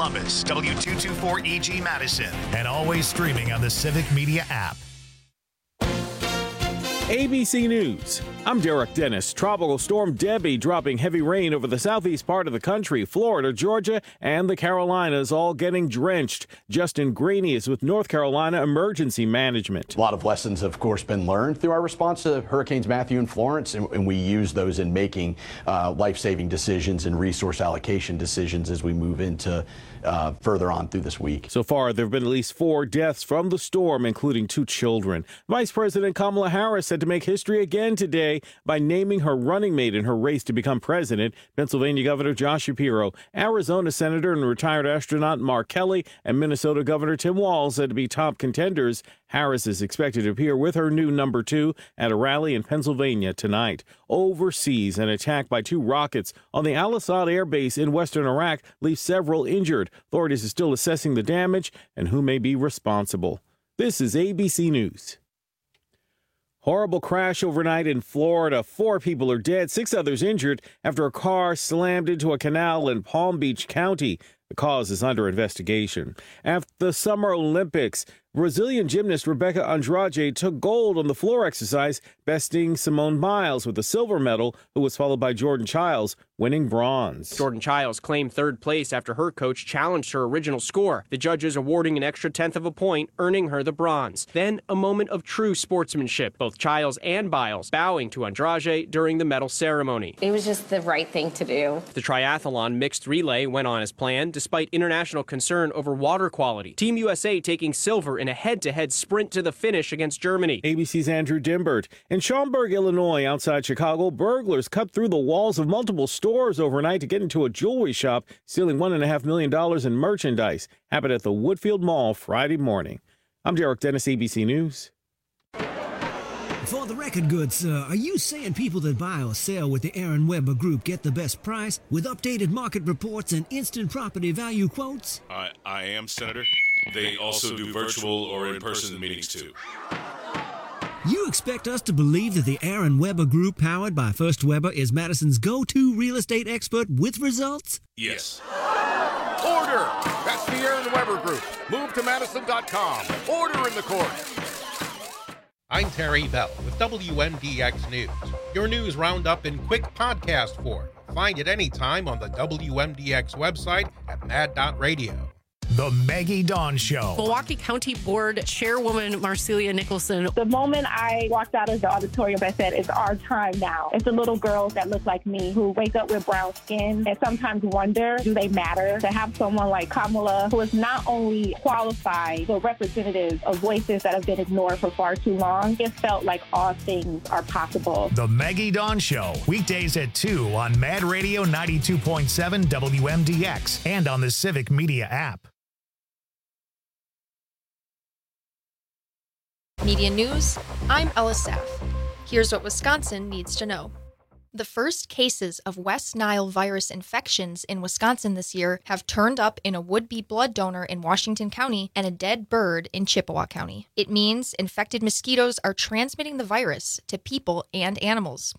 Columbus, W224EG Madison, and always streaming on the Civic Media app. ABC News. I'm Derek Dennis. Tropical storm Debbie dropping heavy rain over the southeast part of the country. Florida, Georgia, and the Carolinas all getting drenched. Justin Graney is with North Carolina Emergency Management. A lot of lessons have, of course, been learned through our response to Hurricanes Matthew and Florence, and we use those in making life-saving decisions and resource allocation decisions as we move into further on through this week. So far, there have been at least 4 deaths from the storm, including 2 children. Vice President Kamala Harris said to make history again today by naming her running mate in her race to become president, Pennsylvania Governor Josh Shapiro, Arizona Senator and retired astronaut Mark Kelly, and Minnesota Governor Tim Walz said to be top contenders. Harris is expected to appear with her new number 2 at a rally in Pennsylvania tonight. Overseas, an attack by 2 rockets on the Al-Assad air base in western Iraq leaves several injured. Authorities are still assessing the damage and who may be responsible. This is ABC News. Horrible crash overnight in Florida. 4 people are dead, 6 others injured after a car slammed into a canal in Palm Beach County. The cause is under investigation. After the Summer Olympics, Brazilian gymnast Rebecca Andrade took gold on the floor exercise, besting Simone Biles with a silver medal, who was followed by Jordan Chiles, winning bronze. Jordan Chiles claimed 3rd place after her coach challenged her original score, the judges awarding an extra 1/10 of a point, earning her the bronze. Then a moment of true sportsmanship, both Chiles and Biles bowing to Andrade during the medal ceremony. It was just the right thing to do. The triathlon mixed relay went on as planned, despite international concern over water quality. Team USA taking silver in a head-to-head sprint to the finish against Germany. ABC's Andrew Dimbert. In Schaumburg, Illinois, outside Chicago, burglars cut through the walls of multiple stores overnight to get into a jewelry shop, stealing $1.5 million in merchandise. Happened at the Woodfield Mall Friday morning. I'm Derek Dennis, ABC News. For the record, good sir, are you saying people that buy or sell with the Aaron Weber Group get the best price with updated market reports and instant property value quotes? I am, Senator. They also do virtual or in-person meetings, too. You expect us to believe that the Aaron Weber Group, powered by First Weber, is Madison's go-to real estate expert with results? Yes. Order! That's the Aaron Weber Group. Move to Madison.com. Order in the court. I'm Terry Bell with WMDX News, your news roundup in quick podcast form. Find it anytime on the WMDX website at mad.radio. The Maggie Dawn Show. Milwaukee County Board Chairwoman Marcelia Nicholson. The moment I walked out of the auditorium, I said, it's our time now. It's the little girls that look like me who wake up with brown skin and sometimes wonder, do they matter? To have someone like Kamala, who is not only qualified, but representative of voices that have been ignored for far too long, it felt like all things are possible. The Maggie Dawn Show. Weekdays at 2 on Mad Radio 92.7 WMDX and on the Civic Media app. Media News, I'm Ella Saff. Here's what Wisconsin needs to know. The first cases of West Nile virus infections in Wisconsin this year have turned up in a would-be blood donor in Washington County and a dead bird in Chippewa County. It means infected mosquitoes are transmitting the virus to people and animals.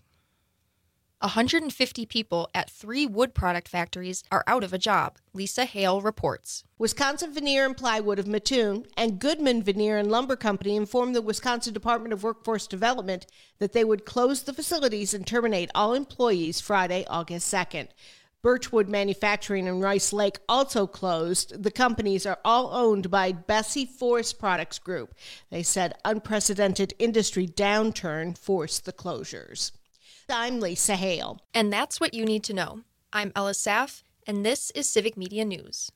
150 people at 3 wood product factories are out of a job, Lisa Hale reports. Wisconsin Veneer and Plywood of Mattoon and Goodman Veneer and Lumber Company informed the Wisconsin Department of Workforce Development that they would close the facilities and terminate all employees Friday, August 2nd. Birchwood Manufacturing and Rice Lake also closed. The companies are all owned by Bessie Forest Products Group. They said unprecedented industry downturn forced the closures. I'm Lisa Hale. And that's what you need to know. I'm Ella Saff, and this is Civic Media News.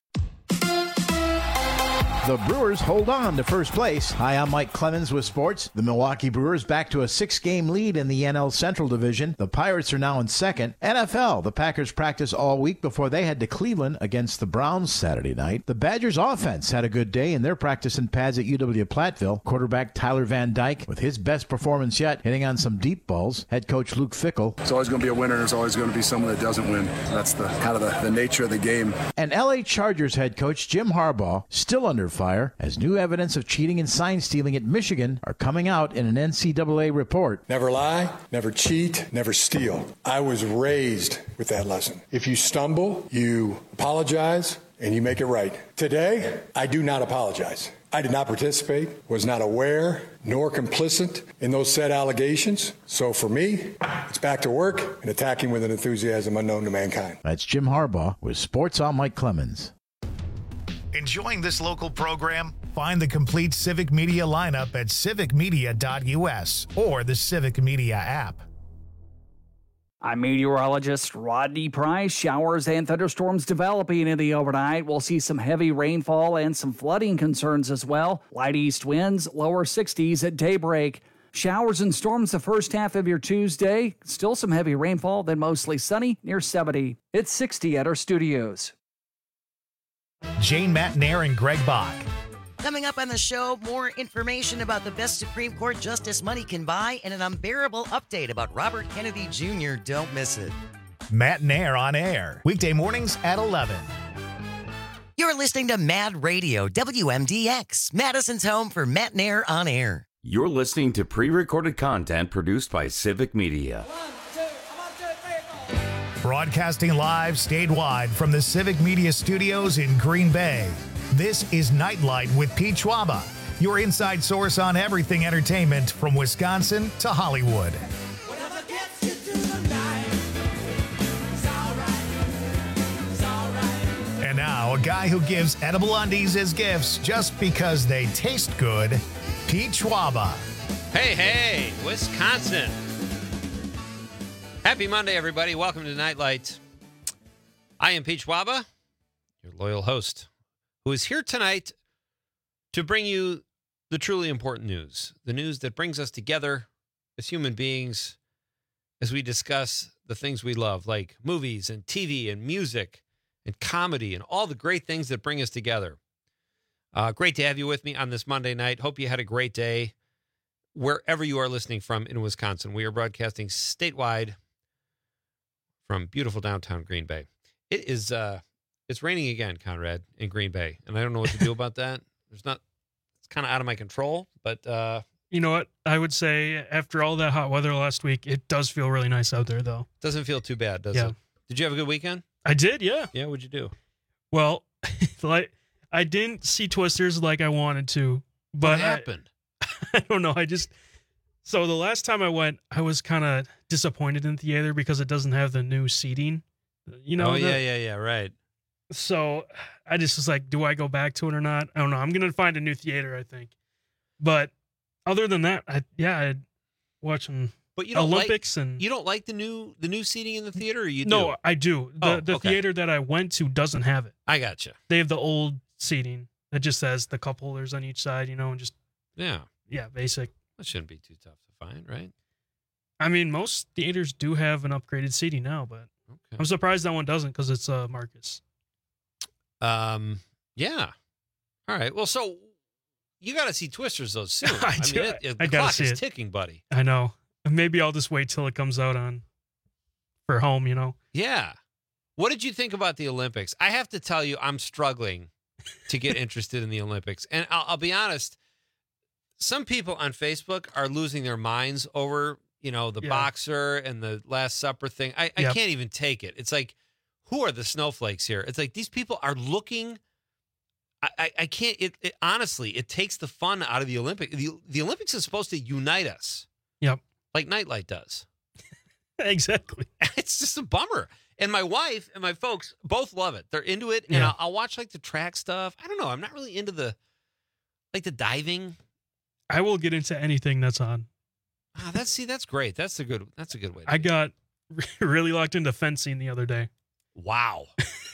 The Brewers hold on to first place. Hi, I'm Mike Clemens with sports. The Milwaukee Brewers back to a 6-game lead in the NL Central Division. The Pirates are now in second. NFL, the Packers practiced all week before they head to Cleveland against the Browns Saturday night. The Badgers offense had a good day in their practice in pads at UW-Platteville. Quarterback Tyler Van Dyke with his best performance yet, hitting on some deep balls. Head coach Luke Fickell. It's always going to be a winner. There's always going to be someone that doesn't win. That's the kind of the nature of the game. And LA Chargers head coach Jim Harbaugh still under fire as new evidence of cheating and sign stealing at Michigan are coming out in an NCAA report. Never lie, never cheat, never steal. I was raised with that lesson. If you stumble, you apologize and you make it right. Today, I do not apologize. I did not participate, was not aware, nor complicit in those said allegations. So for me, it's back to work and attacking with an enthusiasm unknown to mankind. That's Jim Harbaugh with Sports on Mike Clemens. Enjoying this local program? Find the complete Civic Media lineup at civicmedia.us or the Civic Media app. I'm meteorologist Rodney Price. Showers and thunderstorms developing in the overnight. We'll see some heavy rainfall and some flooding concerns as well. Light east winds, lower 60s at daybreak. Showers and storms the first half of your Tuesday. Still some heavy rainfall, then mostly sunny, near 70. It's 60 at our studios. Jane Matnair and Greg Bach. Coming up on the show, more information about the best Supreme Court justice money can buy and an unbearable update about Robert Kennedy Jr. Don't miss it. Matnair on air, weekday mornings at 11. You're listening to Mad Radio, WMDX, Madison's home for Matnair on air. You're listening to pre-recorded content produced by Civic Media. Broadcasting live statewide from the Civic Media Studios in Green Bay. This is Nightlight with Pete Schwaba, your inside source on everything entertainment from Wisconsin to Hollywood. And now, a guy who gives edible undies as gifts just because they taste good, Pete Schwaba. Hey, Wisconsin. Happy Monday, everybody. Welcome to Nightlight. I am Pete Schwaba, your loyal host, who is here tonight to bring you the truly important news, the news that brings us together as human beings as we discuss the things we love, like movies and TV and music and comedy and all the great things that bring us together. Great to have you with me on this Monday night. Hope you had a great day wherever you are listening from in Wisconsin. We are broadcasting statewide from beautiful downtown Green Bay. It is... It's raining again, Conrad, in Green Bay, and I don't know what to do about that. It's kind of out of my control, but... You know what? I would say after all that hot weather last week, it does feel really nice out there, though. Doesn't feel too bad, does it? Did you have a good weekend? I did, yeah. Yeah, what'd you do? Well, I didn't see Twisters like I wanted to. But what happened? I don't know. So the last time I went, I was kind of disappointed in the theater because it doesn't have the new seating. You know? Oh, yeah, right. So I just was like, do I go back to it or not? I don't know. I'm going to find a new theater, I think. But other than that, I'd watch some Olympics. And you don't like the new seating in the theater, or you do? No, I do. The theater that I went to doesn't have it. I gotcha. They have the old seating that just has the cup holders on each side, and just... Yeah, basic. That shouldn't be too tough to find, right? I mean, most theaters do have an upgraded seating now, but I'm surprised that one doesn't because it's Marcus. Yeah. All right. Well, so you got to see Twisters though soon. I mean, the clock is ticking, buddy. I know. Maybe I'll just wait till it comes out for home, Yeah. What did you think about the Olympics? I have to tell you, I'm struggling to get interested in the Olympics. And I'll be honest, some people on Facebook are losing their minds over, the boxer and the Last Supper thing. I can't even take it. It's like, who are the snowflakes here? It's like these people are looking. I can't. Honestly, it takes the fun out of the Olympics. The Olympics is supposed to unite us. Yep. Like Nightlight does. Exactly. It's just a bummer. And my wife and my folks both love it. They're into it. And I'll watch like the track stuff. I don't know. I'm not really into the diving. I will get into anything that's on. That's great. That's a good way. I got really locked into fencing the other day. Wow.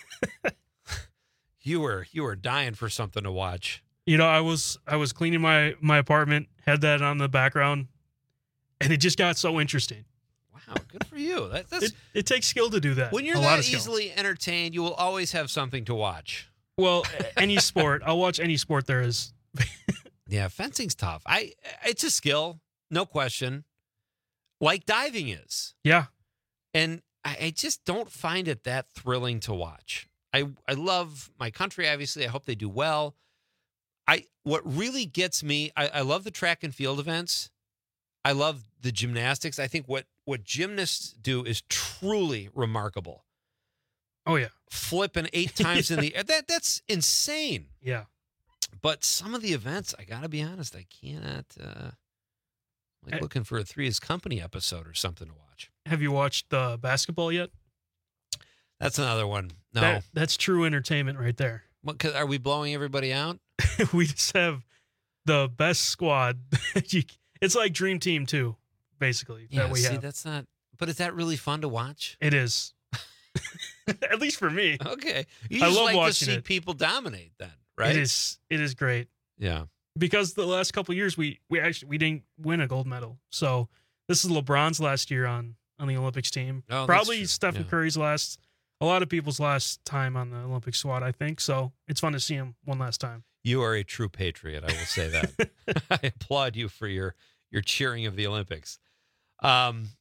You were dying for something to watch. I was cleaning my apartment, had that on the background, and it just got so interesting. Wow, good for you. It takes skill to do that. When you're that easily entertained, you will always have something to watch. Well, any sport. I'll watch any sport there is. Yeah, fencing's tough. It's a skill, no question. Like diving is. Yeah. And I just don't find it that thrilling to watch. I love my country, obviously. I hope they do well. What really gets me, I love the track and field events. I love the gymnastics. I think what gymnasts do is truly remarkable. Oh, yeah. Flipping 8 times in the air. That's insane. Yeah. But some of the events, I got to be honest, I cannot. Looking for a Three's Company episode or something to watch. Have you watched the basketball yet? That's another one. No. That's true entertainment right there. What, are we blowing everybody out? We just have the best squad. It's like Dream Team 2, basically. Yeah, that we have. That's not. But is that really fun to watch? It is. At least for me. Okay. I love like watching to see it. people dominate then, right? It is great. Yeah. Because the last couple of years we didn't win a gold medal. So this is LeBron's last year on the Olympics team. Oh, Probably Stephen Curry's a lot of people's last time on the Olympic squad, I think. So it's fun to see him one last time. You are a true patriot, I will say that. I applaud you for your cheering of the Olympics. We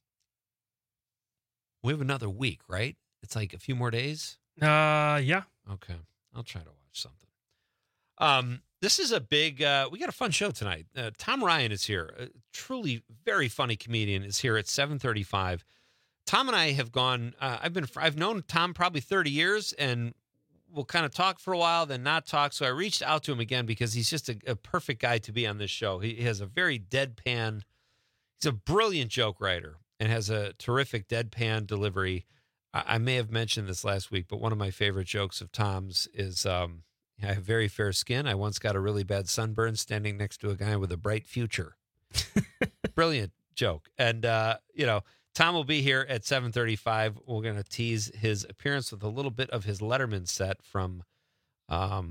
have another week, right? It's like a few more days? Yeah. Okay. I'll try to watch something. This is a big, we got a fun show tonight. Tom Ryan is here. A truly very funny comedian is here at 7:35. Tom and I have gone, I've known Tom probably 30 years, and we'll kind of talk for a while, then not talk. So I reached out to him again because he's just a perfect guy to be on this show. He has a very deadpan, he's a brilliant joke writer and has a terrific deadpan delivery. I may have mentioned this last week, but one of my favorite jokes of Tom's is, I have very fair skin. I once got a really bad sunburn standing next to a guy with a bright future. Brilliant joke. And, Tom will be here at 7:35. We're going to tease his appearance with a little bit of his Letterman set from, a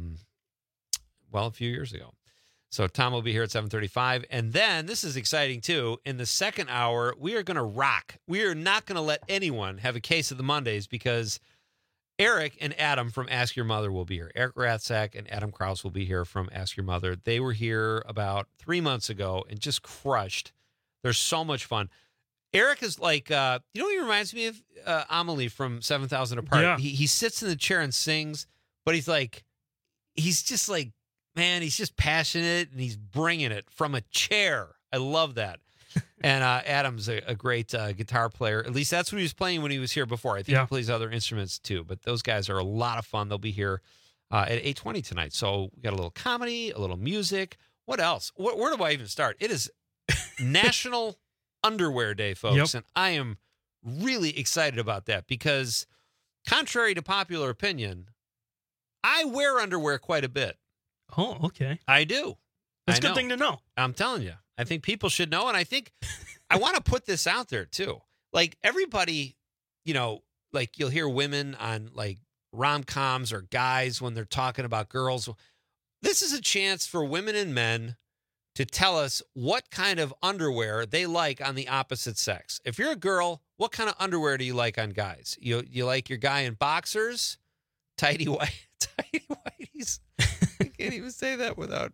few years ago. So Tom will be here at 7:35. And then, this is exciting too, in the second hour, we are going to rock. We are not going to let anyone have a case of the Mondays because Eric and Adam from Ask Your Mother will be here. Eric Ratzak and Adam Kraus will be here from Ask Your Mother. They were here about 3 months ago and just crushed. They're so much fun. Eric is like, he reminds me of Amelie from 7,000 Apart. Yeah. He sits in the chair and sings, but he's just like, man, he's just passionate and he's bringing it from a chair. I love that. And Adam's a great guitar player. At least that's what he was playing when he was here before. I think he plays other instruments too. But those guys are a lot of fun. They'll be here at 8:20 tonight. So we got a little comedy, a little music. What else? Where do I even start? It is National Underwear Day, folks. And I am really excited about that because contrary to popular opinion, I wear underwear quite a bit. Oh, okay. I do. That's a good thing to know. I'm telling you. I think people should know. And I think I want to put this out there too. Like everybody, like you'll hear women on like rom-coms or guys when they're talking about girls. This is a chance for women and men to tell us what kind of underwear they like on the opposite sex. If you're a girl, what kind of underwear do you like on guys? You like your guy in boxers, tighty whities. I can't even say that without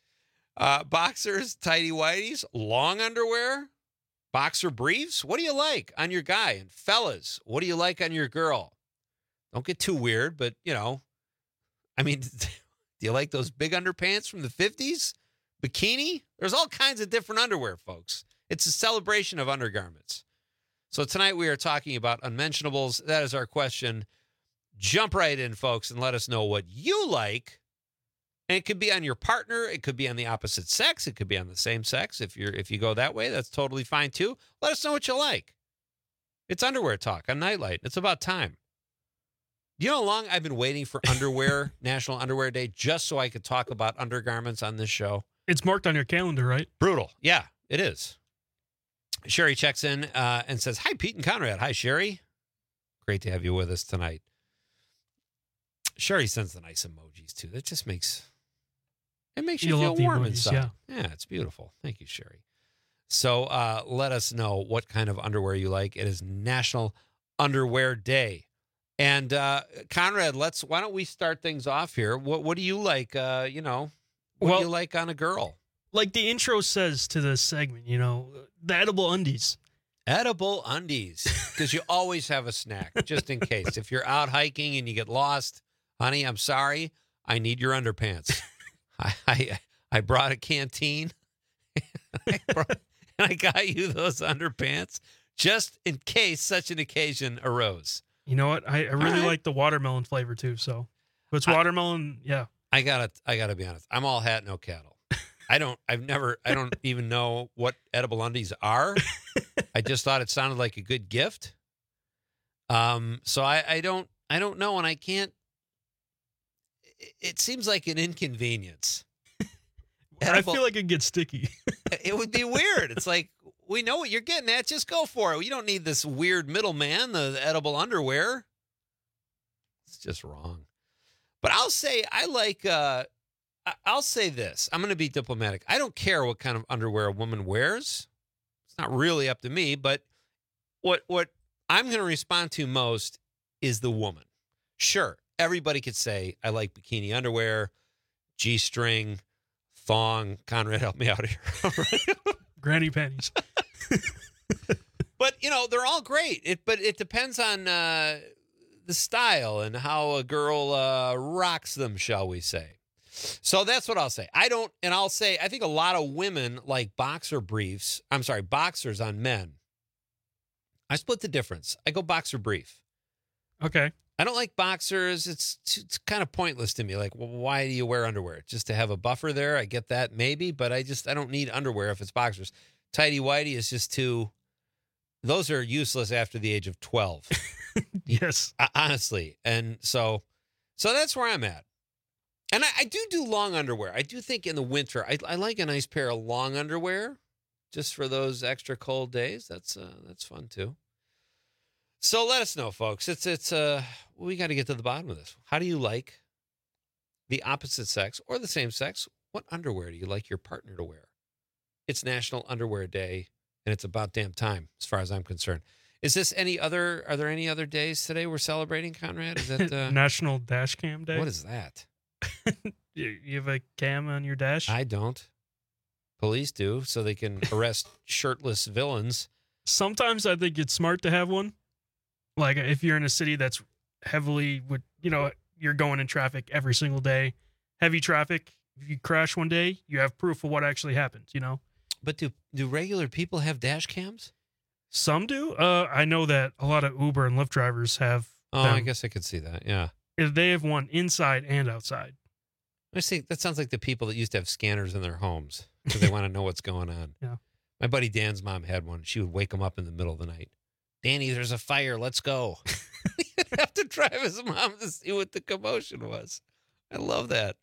boxers, tighty whities, long underwear, boxer briefs. What do you like on your guy? And fellas, what do you like on your girl? Don't get too weird, but do you like those big underpants from the 50s? Bikini? There's all kinds of different underwear, folks. It's a celebration of undergarments. So tonight we are talking about unmentionables. That is our question. Jump right in, folks, and let us know what you like. And it could be on your partner. It could be on the opposite sex. It could be on the same sex. If you go that way, that's totally fine too. Let us know what you like. It's Underwear Talk on Nightlight. It's about time. You know how long I've been waiting for National Underwear Day, just so I could talk about undergarments on this show? It's marked on your calendar, right? Brutal. Yeah, it is. Sherry checks in and says, "Hi, Pete and Conrad." Hi, Sherry. Great to have you with us tonight. Sherry sends the nice emojis too. That just makes you feel warm inside. Yeah, it's beautiful. Thank you, Sherry. So let us know what kind of underwear you like. It is National Underwear Day. And Conrad, why don't we start things off here? What do you like? What do you like on a girl? Like the intro says to this segment, the edible undies. Edible undies, because you always have a snack just in case. If you're out hiking and you get lost, honey, I'm sorry, I need your underpants. I brought a canteen, and I got you those underpants just in case such an occasion arose. You know what? I really like the watermelon flavor too. So if it's watermelon, yeah. I gotta be honest. I'm all hat, no cattle. I don't even know what edible undies are. I just thought it sounded like a good gift. So I don't know, and I can't. It seems like an inconvenience. I feel like it gets sticky. It would be weird. It's like, we know what you're getting at. Just go for it. You don't need this weird middleman, the edible underwear. It's just wrong. But I'll say I'll say this. I'm going to be diplomatic. I don't care what kind of underwear a woman wears. It's not really up to me. But what I'm going to respond to most is the woman. Sure, everybody could say, I like bikini underwear, G-string, thong. Conrad, help me out here. Granny panties. But, they're all great. But it depends on the style and how a girl rocks them, shall we say. So that's what I'll say. I think a lot of women like boxers on men. I split the difference. I go boxer brief. Okay. I don't like boxers. It's kind of pointless to me. Like, well, why do you wear underwear? Just to have a buffer there? I get that maybe, but I don't need underwear if it's boxers. Tighty whitey is just those are useless after the age of 12. Yes. Honestly. And so that's where I'm at. And I do long underwear. I do think in the winter, I like a nice pair of long underwear just for those extra cold days. That's fun too. So let us know, folks. We got to get to the bottom of this. How do you like the opposite sex or the same sex? What underwear do you like your partner to wear? It's National Underwear Day, and it's about damn time, as far as I'm concerned. Is this are there any other days today we're celebrating, Conrad? Is that National Dash Cam Day? What is that? You have a cam on your dash? I don't. Police do, so they can arrest shirtless villains. Sometimes I think it's smart to have one. Like if you're in a city that's heavily you're going in traffic every single day, heavy traffic. If you crash one day, you have proof of what actually happened, But do regular people have dash cams? Some do. I know that a lot of Uber and Lyft drivers have. Oh, I guess I could see that. Yeah. They have one inside and outside. I see. That sounds like the people that used to have scanners in their homes because they want to know what's going on. Yeah. My buddy Dan's mom had one. She would wake him up in the middle of the night. Danny, there's a fire. Let's go. He'd have to drive his mom to see what the commotion was. I love that.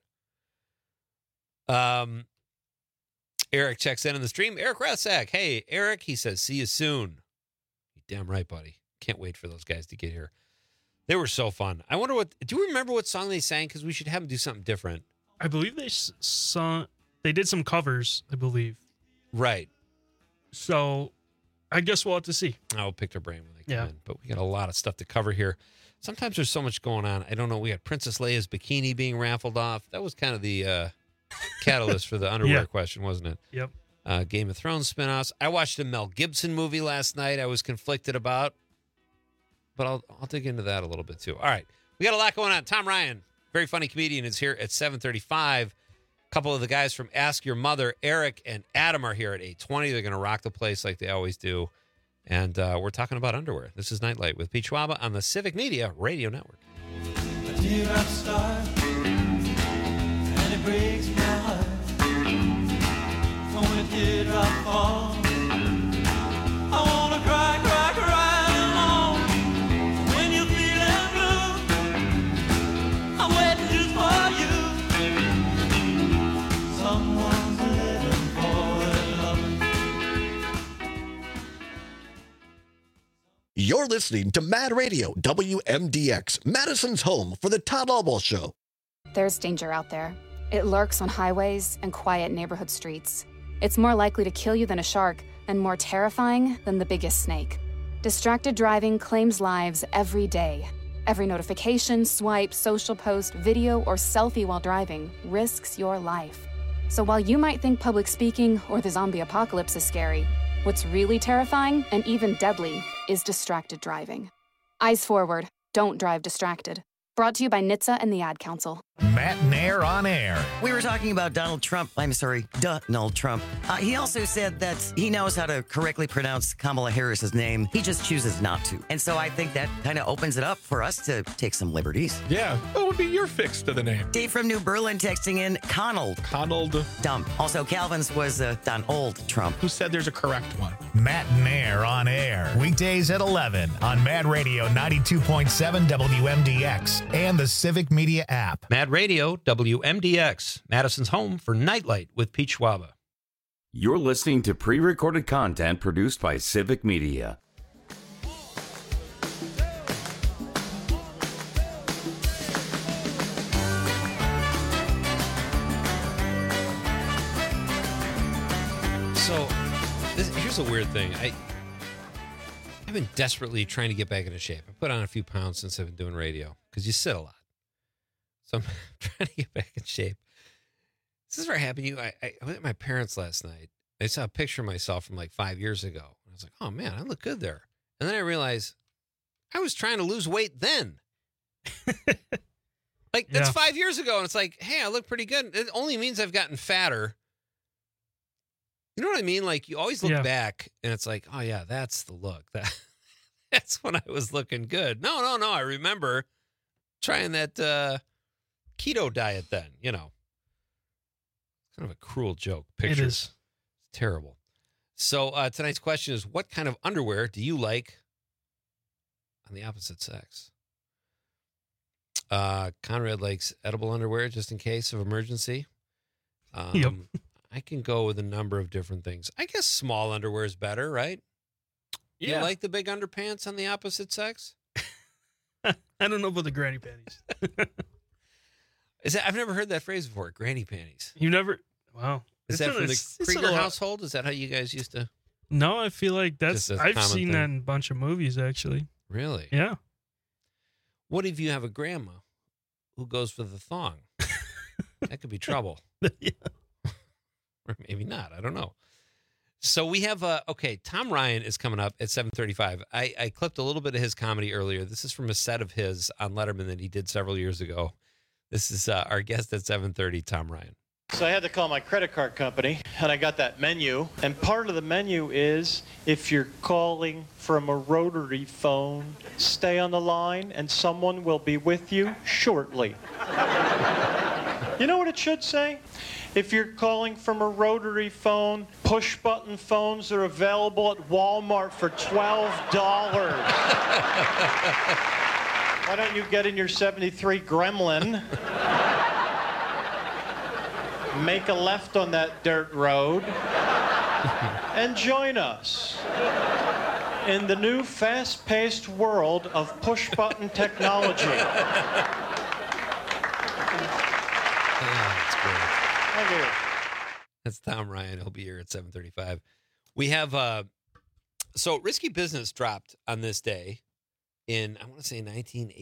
Eric checks in the stream. Eric Rathsack. Hey, Eric, he says, see you soon. You're damn right, buddy. Can't wait for those guys to get here. They were so fun. I wonder do you remember what song they sang? Because we should have them do something different. I believe they did some covers, I believe. Right. So I guess we'll have to see. I'll pick their brain when they come in. But we got a lot of stuff to cover here. Sometimes there's so much going on. I don't know. We had Princess Leia's bikini being raffled off. That was kind of the catalyst for the underwear question, wasn't it? Yep. Game of Thrones spinoffs. I watched a Mel Gibson movie last night I was conflicted about. But I'll dig into that a little bit too. All right. We got a lot going on. Tom Ryan, very funny comedian, is here at 7:35. A couple of the guys from Ask Your Mother, Eric and Adam, are here at 8:20. They're going to rock the place like they always do. And we're talking about underwear. This is Nightlight with Pete Schwaba on the Civic Media Radio Network. Here I start, and it breaks my heart. When did I fall? I wanna cry, cry, cry alone. When you're feeling blue, I'm waiting just for you. Someone's living for love. You're listening to Mad Radio, WMDX, Madison's home for the Todd Albaugh Show. There's danger out there. It lurks on highways and quiet neighborhood streets. It's more likely to kill you than a shark and more terrifying than the biggest snake. Distracted driving claims lives every day. Every notification, swipe, social post, video, or selfie while driving risks your life. So while you might think public speaking or the zombie apocalypse is scary, what's really terrifying and even deadly is distracted driving. Eyes forward. Don't drive distracted. Brought to you by NHTSA and the Ad Council. Matt Nair on air. We were talking about Donald Trump. I'm sorry, Donald Trump. He also said that he knows how to correctly pronounce Kamala Harris's name. He just chooses not to. And so I think that kind of opens it up for us to take some liberties. Yeah. What would be your fix to the name? Dave from New Berlin texting in Conald. Conald. Dumb. Also, Calvin's was Donald Trump. Who said there's a correct one? Matt Nair on air. Weekdays at 11 on Mad Radio 92.7 WMDX and the Civic Media app. Mad Radio, WMDX, Madison's home for Nightlight with Pete Schwaba. You're listening to pre-recorded content produced by Civic Media. So, here's a weird thing. I've been desperately trying to get back into shape. I put on a few pounds since I've been doing radio because you sit a lot. So I'm trying to get back in shape. This is where it happened to you. I went to my parents last night. I saw a picture of myself from like 5 years ago. I was like, oh man, I look good there. And then I realized I was trying to lose weight then. Like, that's 5 years ago. And it's like, hey, I look pretty good. It only means I've gotten fatter. You know what I mean? Like, you always look back and it's like, oh yeah, that's the look. That's when I was looking good. No. I remember trying that keto diet then, you know. Kind of a cruel joke. Pictures. It is. It's terrible. So tonight's question is, what kind of underwear do you like on the opposite sex? Conrad likes edible underwear just in case of emergency. Yep. I can go with a number of different things. I guess small underwear is better, right? Yeah. You like the big underpants on the opposite sex? I don't know about the granny panties. I've never heard that phrase before, granny panties. You never? Wow. Is that from the Krieger household? Is that how you guys used to? No, I feel like that's, I've seen thing. that in a bunch of movies, actually. Really? Yeah. What if you have a grandma who goes for the thong? That could be trouble. Yeah. Or maybe not. I don't know. So we have, Tom Ryan is coming up at 7:35. I clipped a little bit of his comedy earlier. This is from a set of his on Letterman that he did several years ago. This is our guest at 7:30, Tom Ryan. So I had to call my credit card company, and I got that menu. And part of the menu is, if you're calling from a rotary phone, stay on the line, and someone will be with you shortly. You know what it should say? If you're calling from a rotary phone, push-button phones are available at Walmart for $12. Why don't you get in your 73 Gremlin, make a left on that dirt road, and join us in the new fast-paced world of push-button technology. That's great. Thank you. That's Tom Ryan. He'll be here at 7:35. We have so Risky Business dropped on this day in, I want to say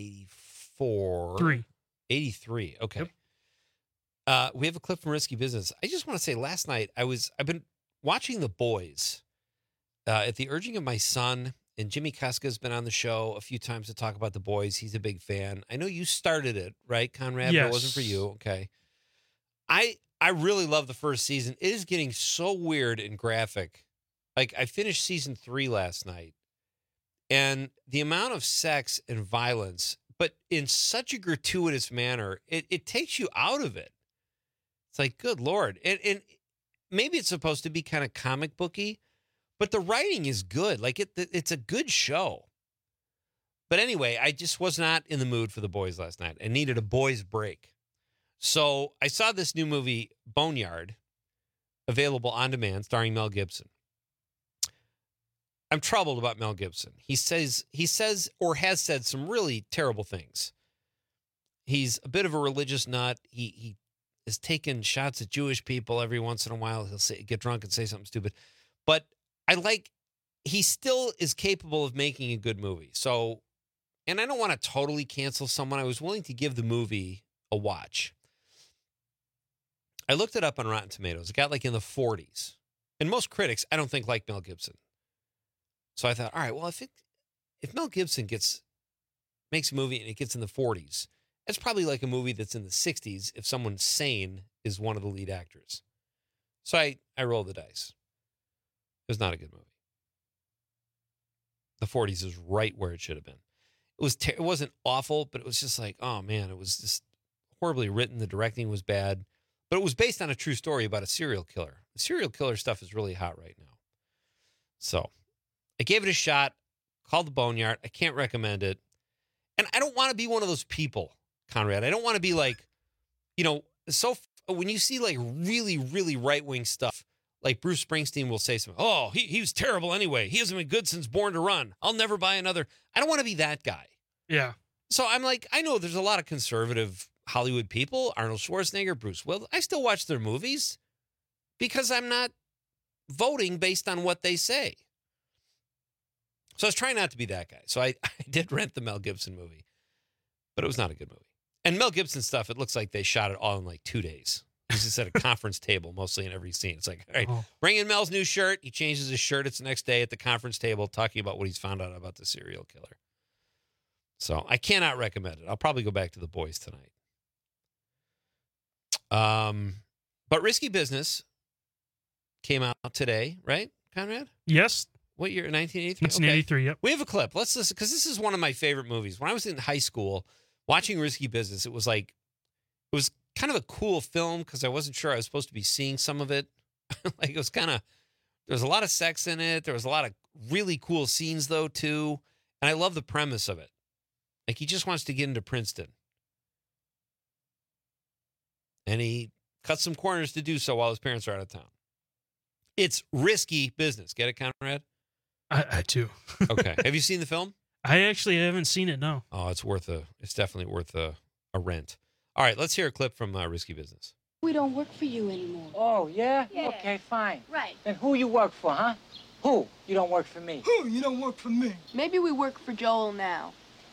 1984. 83. Okay. Yep. We have a clip from Risky Business. I just want to say, last night I've been watching The Boys at the urging of my son, and Jimmy Kuska's been on the show a few times to talk about The Boys. He's a big fan. I know you started it, right, Conrad? Yes. But it wasn't for you. Okay. I really love the first season. It is getting so weird and graphic. Like, I finished season 3 last night, and the amount of sex and violence, but in such a gratuitous manner, it takes you out of it. It's like, good Lord. And maybe it's supposed to be kind of comic booky, but the writing is good. Like, it's a good show. But anyway, I just was not in the mood for The Boys last night. I needed a boys break. So I saw this new movie, Boneyard, available on demand, starring Mel Gibson. I'm troubled about Mel Gibson. He says or has said some really terrible things. He's a bit of a religious nut. He has taken shots at Jewish people every once in a while. He'll get drunk and say something stupid. But he still is capable of making a good movie. So, and I don't want to totally cancel someone. I was willing to give the movie a watch. I looked it up on Rotten Tomatoes. It got like in the 40s. And most critics, I don't think, like Mel Gibson. So I thought, all right, well, if Mel Gibson makes a movie and it gets in the 40s, It's probably like a movie that's in the 60s if someone sane is one of the lead actors. So I rolled the dice. It was not a good movie. The 40s is right where it should have been. It wasn't awful, but it was just like, oh man, it was just horribly written. The directing was bad, but it was based on a true story about a serial killer. The serial killer stuff is really hot right now. So I gave it a shot, called the Boneyard. I can't recommend it. And I don't want to be one of those people, Conrad. I don't want to be like, when you see like really, really right-wing stuff, like Bruce Springsteen will say something, oh, he was terrible anyway. He hasn't been good since Born to Run. I'll never buy another. I don't want to be that guy. Yeah. So I'm like, I know there's a lot of conservative Hollywood people, Arnold Schwarzenegger, Bruce Willis. I still watch their movies because I'm not voting based on what they say. So I was trying not to be that guy. So I did rent the Mel Gibson movie, but it was not a good movie. And Mel Gibson stuff, it looks like they shot it all in like 2 days. He's just at a conference table mostly in every scene. It's like, all right, bring in Mel's new shirt. He changes his shirt. It's the next day at the conference table talking about what he's found out about the serial killer. So I cannot recommend it. I'll probably go back to The Boys tonight. But Risky Business came out today, right, Conrad? Yes. What year? 1983? 1983, yep. We have a clip. Let's listen, because this is one of my favorite movies. When I was in high school watching Risky Business, it was kind of a cool film because I wasn't sure I was supposed to be seeing some of it. Like it was kind of, there was a lot of sex in it. There was a lot of really cool scenes though too. And I love the premise of it. Like he just wants to get into Princeton. And he cuts some corners to do so while his parents are out of town. It's Risky Business. Get it, Conrad? I too. Okay. Have you seen the film? I actually haven't seen it, no. Oh, it's definitely worth a rent. All right, let's hear a clip from Risky Business. We don't work for you anymore. Oh, yeah? Yeah. Okay, fine. Right. Then who you work for, huh? Who? You don't work for me. Who? You don't work for me. Maybe we work for Joel now.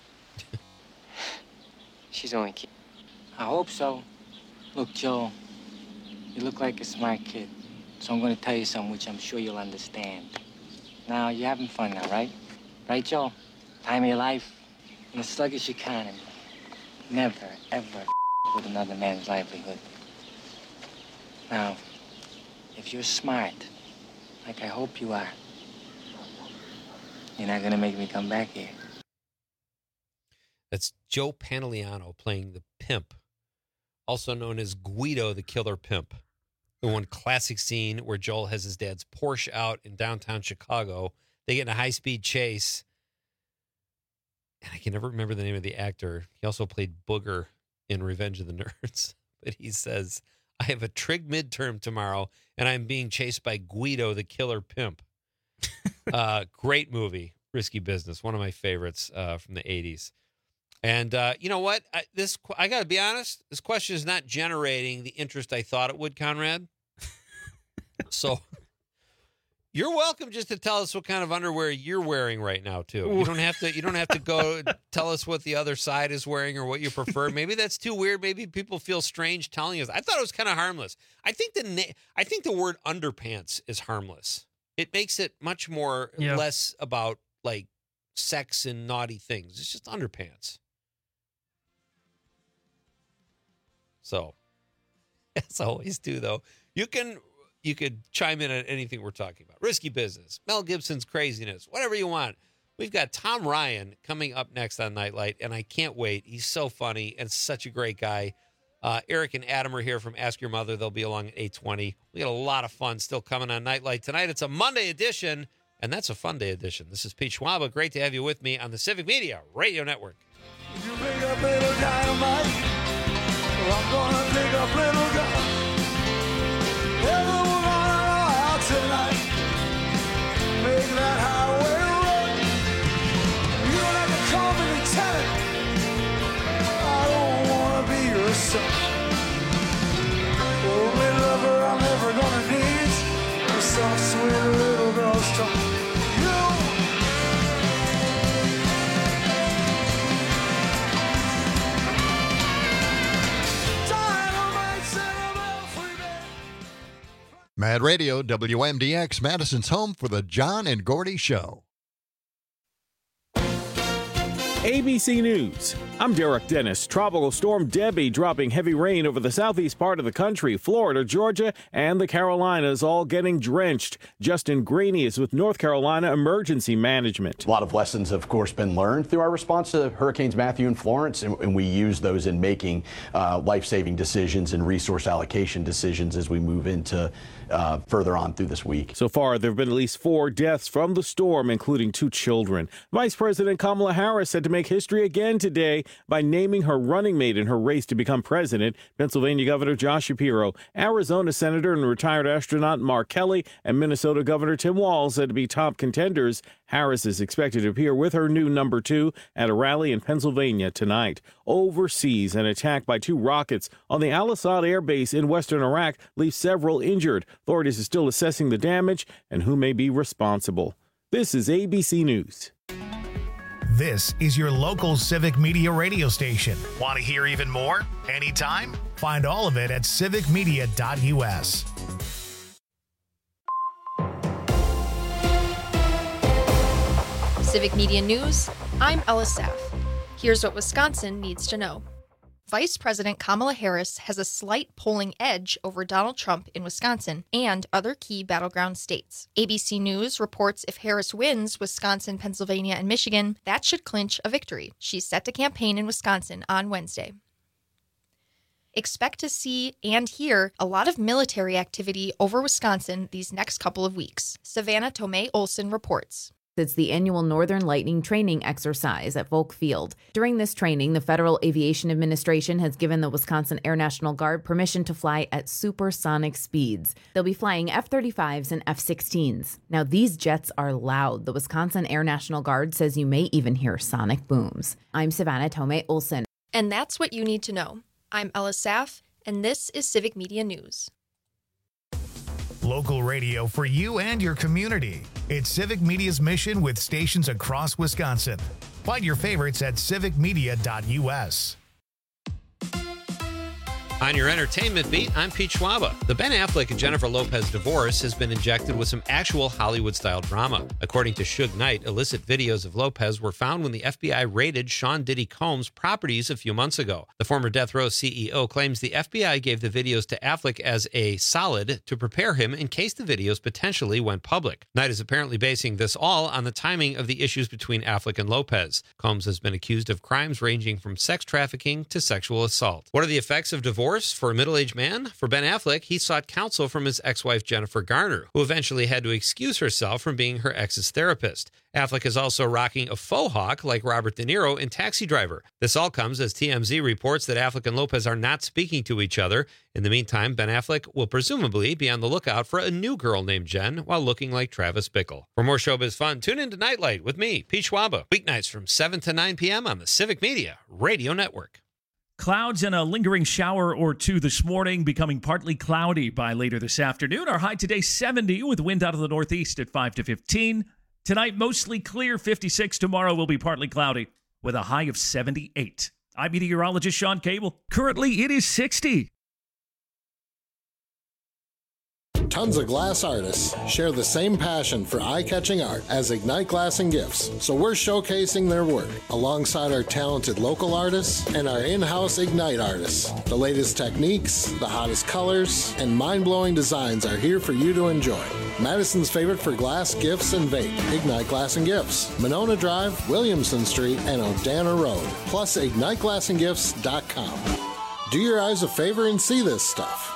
She's only kidding. I hope so. Look, Joel, you look like a smart kid. So I'm going to tell you something which I'm sure you'll understand. Now, you're having fun now, right? Right, Joel? Time of your life. In a sluggish economy. Never, ever with another man's livelihood. Now, if you're smart, like I hope you are, you're not going to make me come back here. That's Joe Pantoliano playing the pimp, also known as Guido, the killer pimp. The one classic scene where Joel has his dad's Porsche out in downtown Chicago. They get in a high-speed chase. And I can never remember the name of the actor. He also played Booger in Revenge of the Nerds. But he says, I have a trig midterm tomorrow, and I'm being chased by Guido, the killer pimp. Great movie, Risky Business. One of my favorites from the 80s. And you know what? I got to be honest. This question is not generating the interest I thought it would, Conrad. So you're welcome just to tell us what kind of underwear you're wearing right now, too. You don't have to go tell us what the other side is wearing or what you prefer. Maybe that's too weird. Maybe people feel strange telling us. I thought it was kind of harmless. I think the word underpants is harmless. It makes it much more less about like sex and naughty things. It's just underpants. So, as I always do, though, you could chime in on anything we're talking about. Risky Business, Mel Gibson's craziness, whatever you want. We've got Tom Ryan coming up next on Nightlight, and I can't wait. He's so funny and such a great guy. Eric and Adam are here from Ask Your Mother. They'll be along at 8:20. We got a lot of fun still coming on Nightlight tonight. It's a Monday edition, and that's a fun day edition. This is Pete Schwaba. Great to have you with me on the Civic Media Radio Network. You pick up little dynamite. I'm gonna pick up little gun. Everyone out tonight. Make that highway run. You don't have to call me lieutenant. I don't wanna be your son. Only lover I'm ever gonna need. A soft, sweet little girl's tongue. Mad Radio, WMDX, Madison's home for the John and Gordy Show. ABC News. I'm Derek Dennis. Tropical storm Debbie dropping heavy rain over the southeast part of the country. Florida, Georgia, and the Carolinas all getting drenched. Justin Graney is with North Carolina Emergency Management. A lot of lessons have, of course, been learned through our response to Hurricanes Matthew and Florence, and we use those in making life-saving decisions and resource allocation decisions as we move into further on through this week. So far, there have been at least 4 deaths from the storm, including 2 children. Vice President Kamala Harris said to make history again today by naming her running mate in her race to become president, Pennsylvania Governor Josh Shapiro, Arizona Senator and retired astronaut Mark Kelly, and Minnesota Governor Tim Walz said to be top contenders. Harris is expected to appear with her new number 2 at a rally in Pennsylvania tonight. Overseas, an attack by 2 rockets on the Al-Assad air base in western Iraq leaves several injured. Authorities are still assessing the damage and who may be responsible. This is ABC News. This is your local Civic Media radio station. Want to hear even more? Anytime? Find all of it at civicmedia.us. Civic Media News, I'm Ella Saff. Here's what Wisconsin needs to know. Vice President Kamala Harris has a slight polling edge over Donald Trump in Wisconsin and other key battleground states. ABC News reports if Harris wins Wisconsin, Pennsylvania, and Michigan, that should clinch a victory. She's set to campaign in Wisconsin on Wednesday. Expect to see and hear a lot of military activity over Wisconsin these next couple of weeks. Savannah Tomei Olson reports. It's the annual Northern Lightning training exercise at Volk Field. During this training, the Federal Aviation Administration has given the Wisconsin Air National Guard permission to fly at supersonic speeds. They'll be flying F-35s and F-16s. Now, these jets are loud. The Wisconsin Air National Guard says you may even hear sonic booms. I'm Savannah Tomei Olson. And that's what you need to know. I'm Ella Saff, and this is Civic Media News. Local radio for you and your community. It's Civic Media's mission with stations across Wisconsin. Find your favorites at civicmedia.us. On your entertainment beat, I'm Pete Schwaba. The Ben Affleck and Jennifer Lopez divorce has been injected with some actual Hollywood-style drama. According to Suge Knight, illicit videos of Lopez were found when the FBI raided Sean Diddy Combs' properties a few months ago. The former Death Row CEO claims the FBI gave the videos to Affleck as a solid to prepare him in case the videos potentially went public. Knight is apparently basing this all on the timing of the issues between Affleck and Lopez. Combs has been accused of crimes ranging from sex trafficking to sexual assault. What are the effects of divorce for a middle-aged man? For Ben Affleck, he sought counsel from his ex-wife Jennifer Garner, who eventually had to excuse herself from being her ex's therapist. Affleck is also rocking a faux hawk like Robert De Niro in Taxi Driver. This all comes as TMZ reports that Affleck and Lopez are not speaking to each other. In the meantime, Ben Affleck will presumably be on the lookout for a new girl named Jen while looking like Travis Bickle. For more showbiz fun, tune in to Nightlight with me, Pete Schwaba, weeknights from 7 to 9 p.m. on the Civic Media Radio Network. Clouds and a lingering shower or two this morning, becoming partly cloudy by later this afternoon. Our high today 70 with wind out of the northeast at 5 to 15. Tonight, mostly clear, 56. Tomorrow will be partly cloudy with a high of 78. I'm meteorologist Sean Cable. Currently, it is 60. Tons of glass artists share the same passion for eye-catching art as Ignite Glass and Gifts, so we're showcasing their work alongside our talented local artists and our in-house Ignite artists. The latest techniques, the hottest colors, and mind-blowing designs are here for you to enjoy. Madison's favorite for glass, gifts, and vape, Ignite Glass and Gifts, Monona Drive, Williamson Street, and Odana Road, plus IgniteGlassandGifts.com. Do your eyes a favor and see this stuff.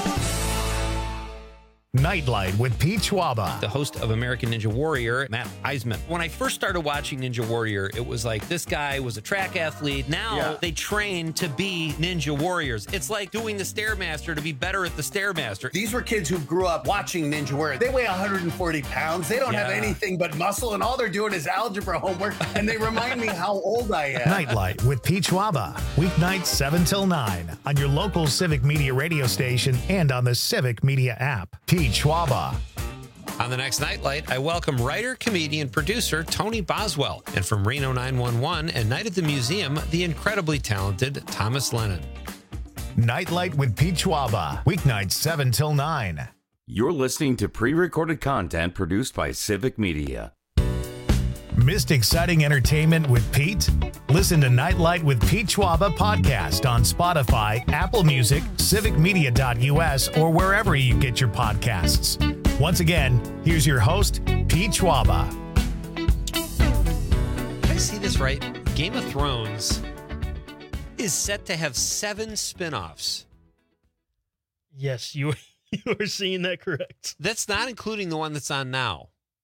Nightlight with Pete Schwaba. The host of American Ninja Warrior, Matt Eisman. When I first started watching Ninja Warrior, it was like this guy was a track athlete. Now they train to be Ninja Warriors. It's like doing the Stairmaster to be better at the Stairmaster. These were kids who grew up watching Ninja Warrior. They weigh 140 pounds. They don't have anything but muscle, and all they're doing is algebra homework, and they remind me how old I am. Nightlight with Pete Schwaba. Weeknights 7 till 9 on your local Civic Media radio station and on the Civic Media app. Pete Schwaba. On the next Nightlight, I welcome writer, comedian, producer Tony Boswell, and from Reno 911 and Night at the Museum, the incredibly talented Thomas Lennon. Nightlight with Pete Schwaba. Weeknights 7 till 9. You're listening to pre-recorded content produced by Civic Media. Missed exciting entertainment with Pete? Listen to Nightlight with Pete Schwaba podcast on Spotify, Apple Music, civicmedia.us, or wherever you get your podcasts. Once again, here's your host, Pete Schwaba. Did I see this right? Game of Thrones is set to have 7 spinoffs. Yes, you are seeing that correct. That's not including the one that's on now.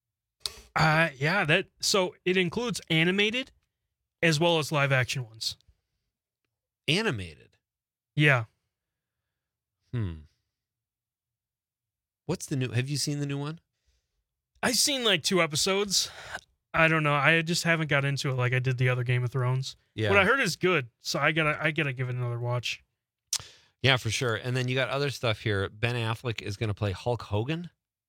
So it includes animated as well as live action ones. Animated? Yeah. What's the new? Have you seen the new one? I've seen like 2 episodes. I don't know. I just haven't got into it like I did the other Game of Thrones. Yeah. What I heard is good, so I gotta give it another watch. Yeah, for sure. And then you got other stuff here. Ben Affleck is going to play Hulk Hogan.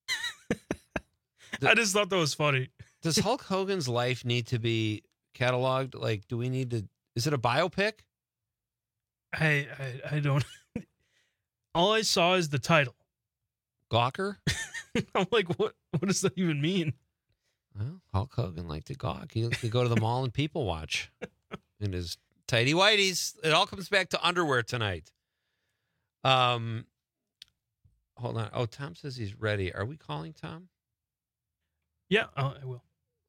I just thought that was funny. Does Hulk Hogan's life need to be cataloged? Like, do we need to? Is it a biopic? I don't. All I saw is the title. Gawker? I'm like, what does that even mean? Well, Hulk Hogan liked to gawk. He liked to go to the mall and people watch in his tighty whities. It all comes back to underwear tonight. Hold on. Oh, Tom says he's ready. Are we calling Tom? Yeah, I will.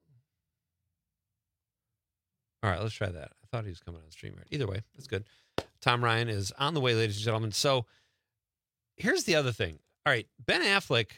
All right, let's try that. I thought he was coming on StreamYard. Either way, that's good. Tom Ryan is on the way, ladies and gentlemen. So here's the other thing. All right, Ben Affleck,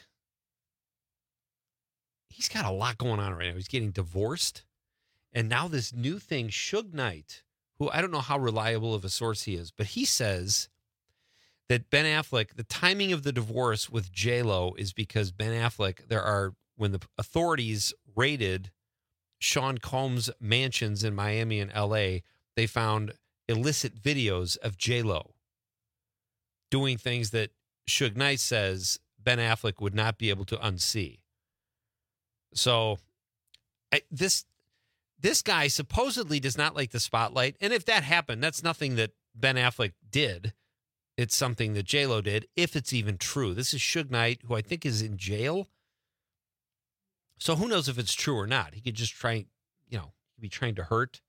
he's got a lot going on right now. He's getting divorced. And now this new thing, Suge Knight, who I don't know how reliable of a source he is, but he says that Ben Affleck, the timing of the divorce with J-Lo is because Ben Affleck, when the authorities raided Sean Combs' mansions in Miami and L.A., they found illicit videos of J-Lo doing things that Suge Knight says Ben Affleck would not be able to unsee. So this guy supposedly does not like the spotlight. And if that happened, that's nothing that Ben Affleck did. It's something that J-Lo did, if it's even true. This is Suge Knight, who I think is in jail. So who knows if it's true or not? He could just be trying to hurt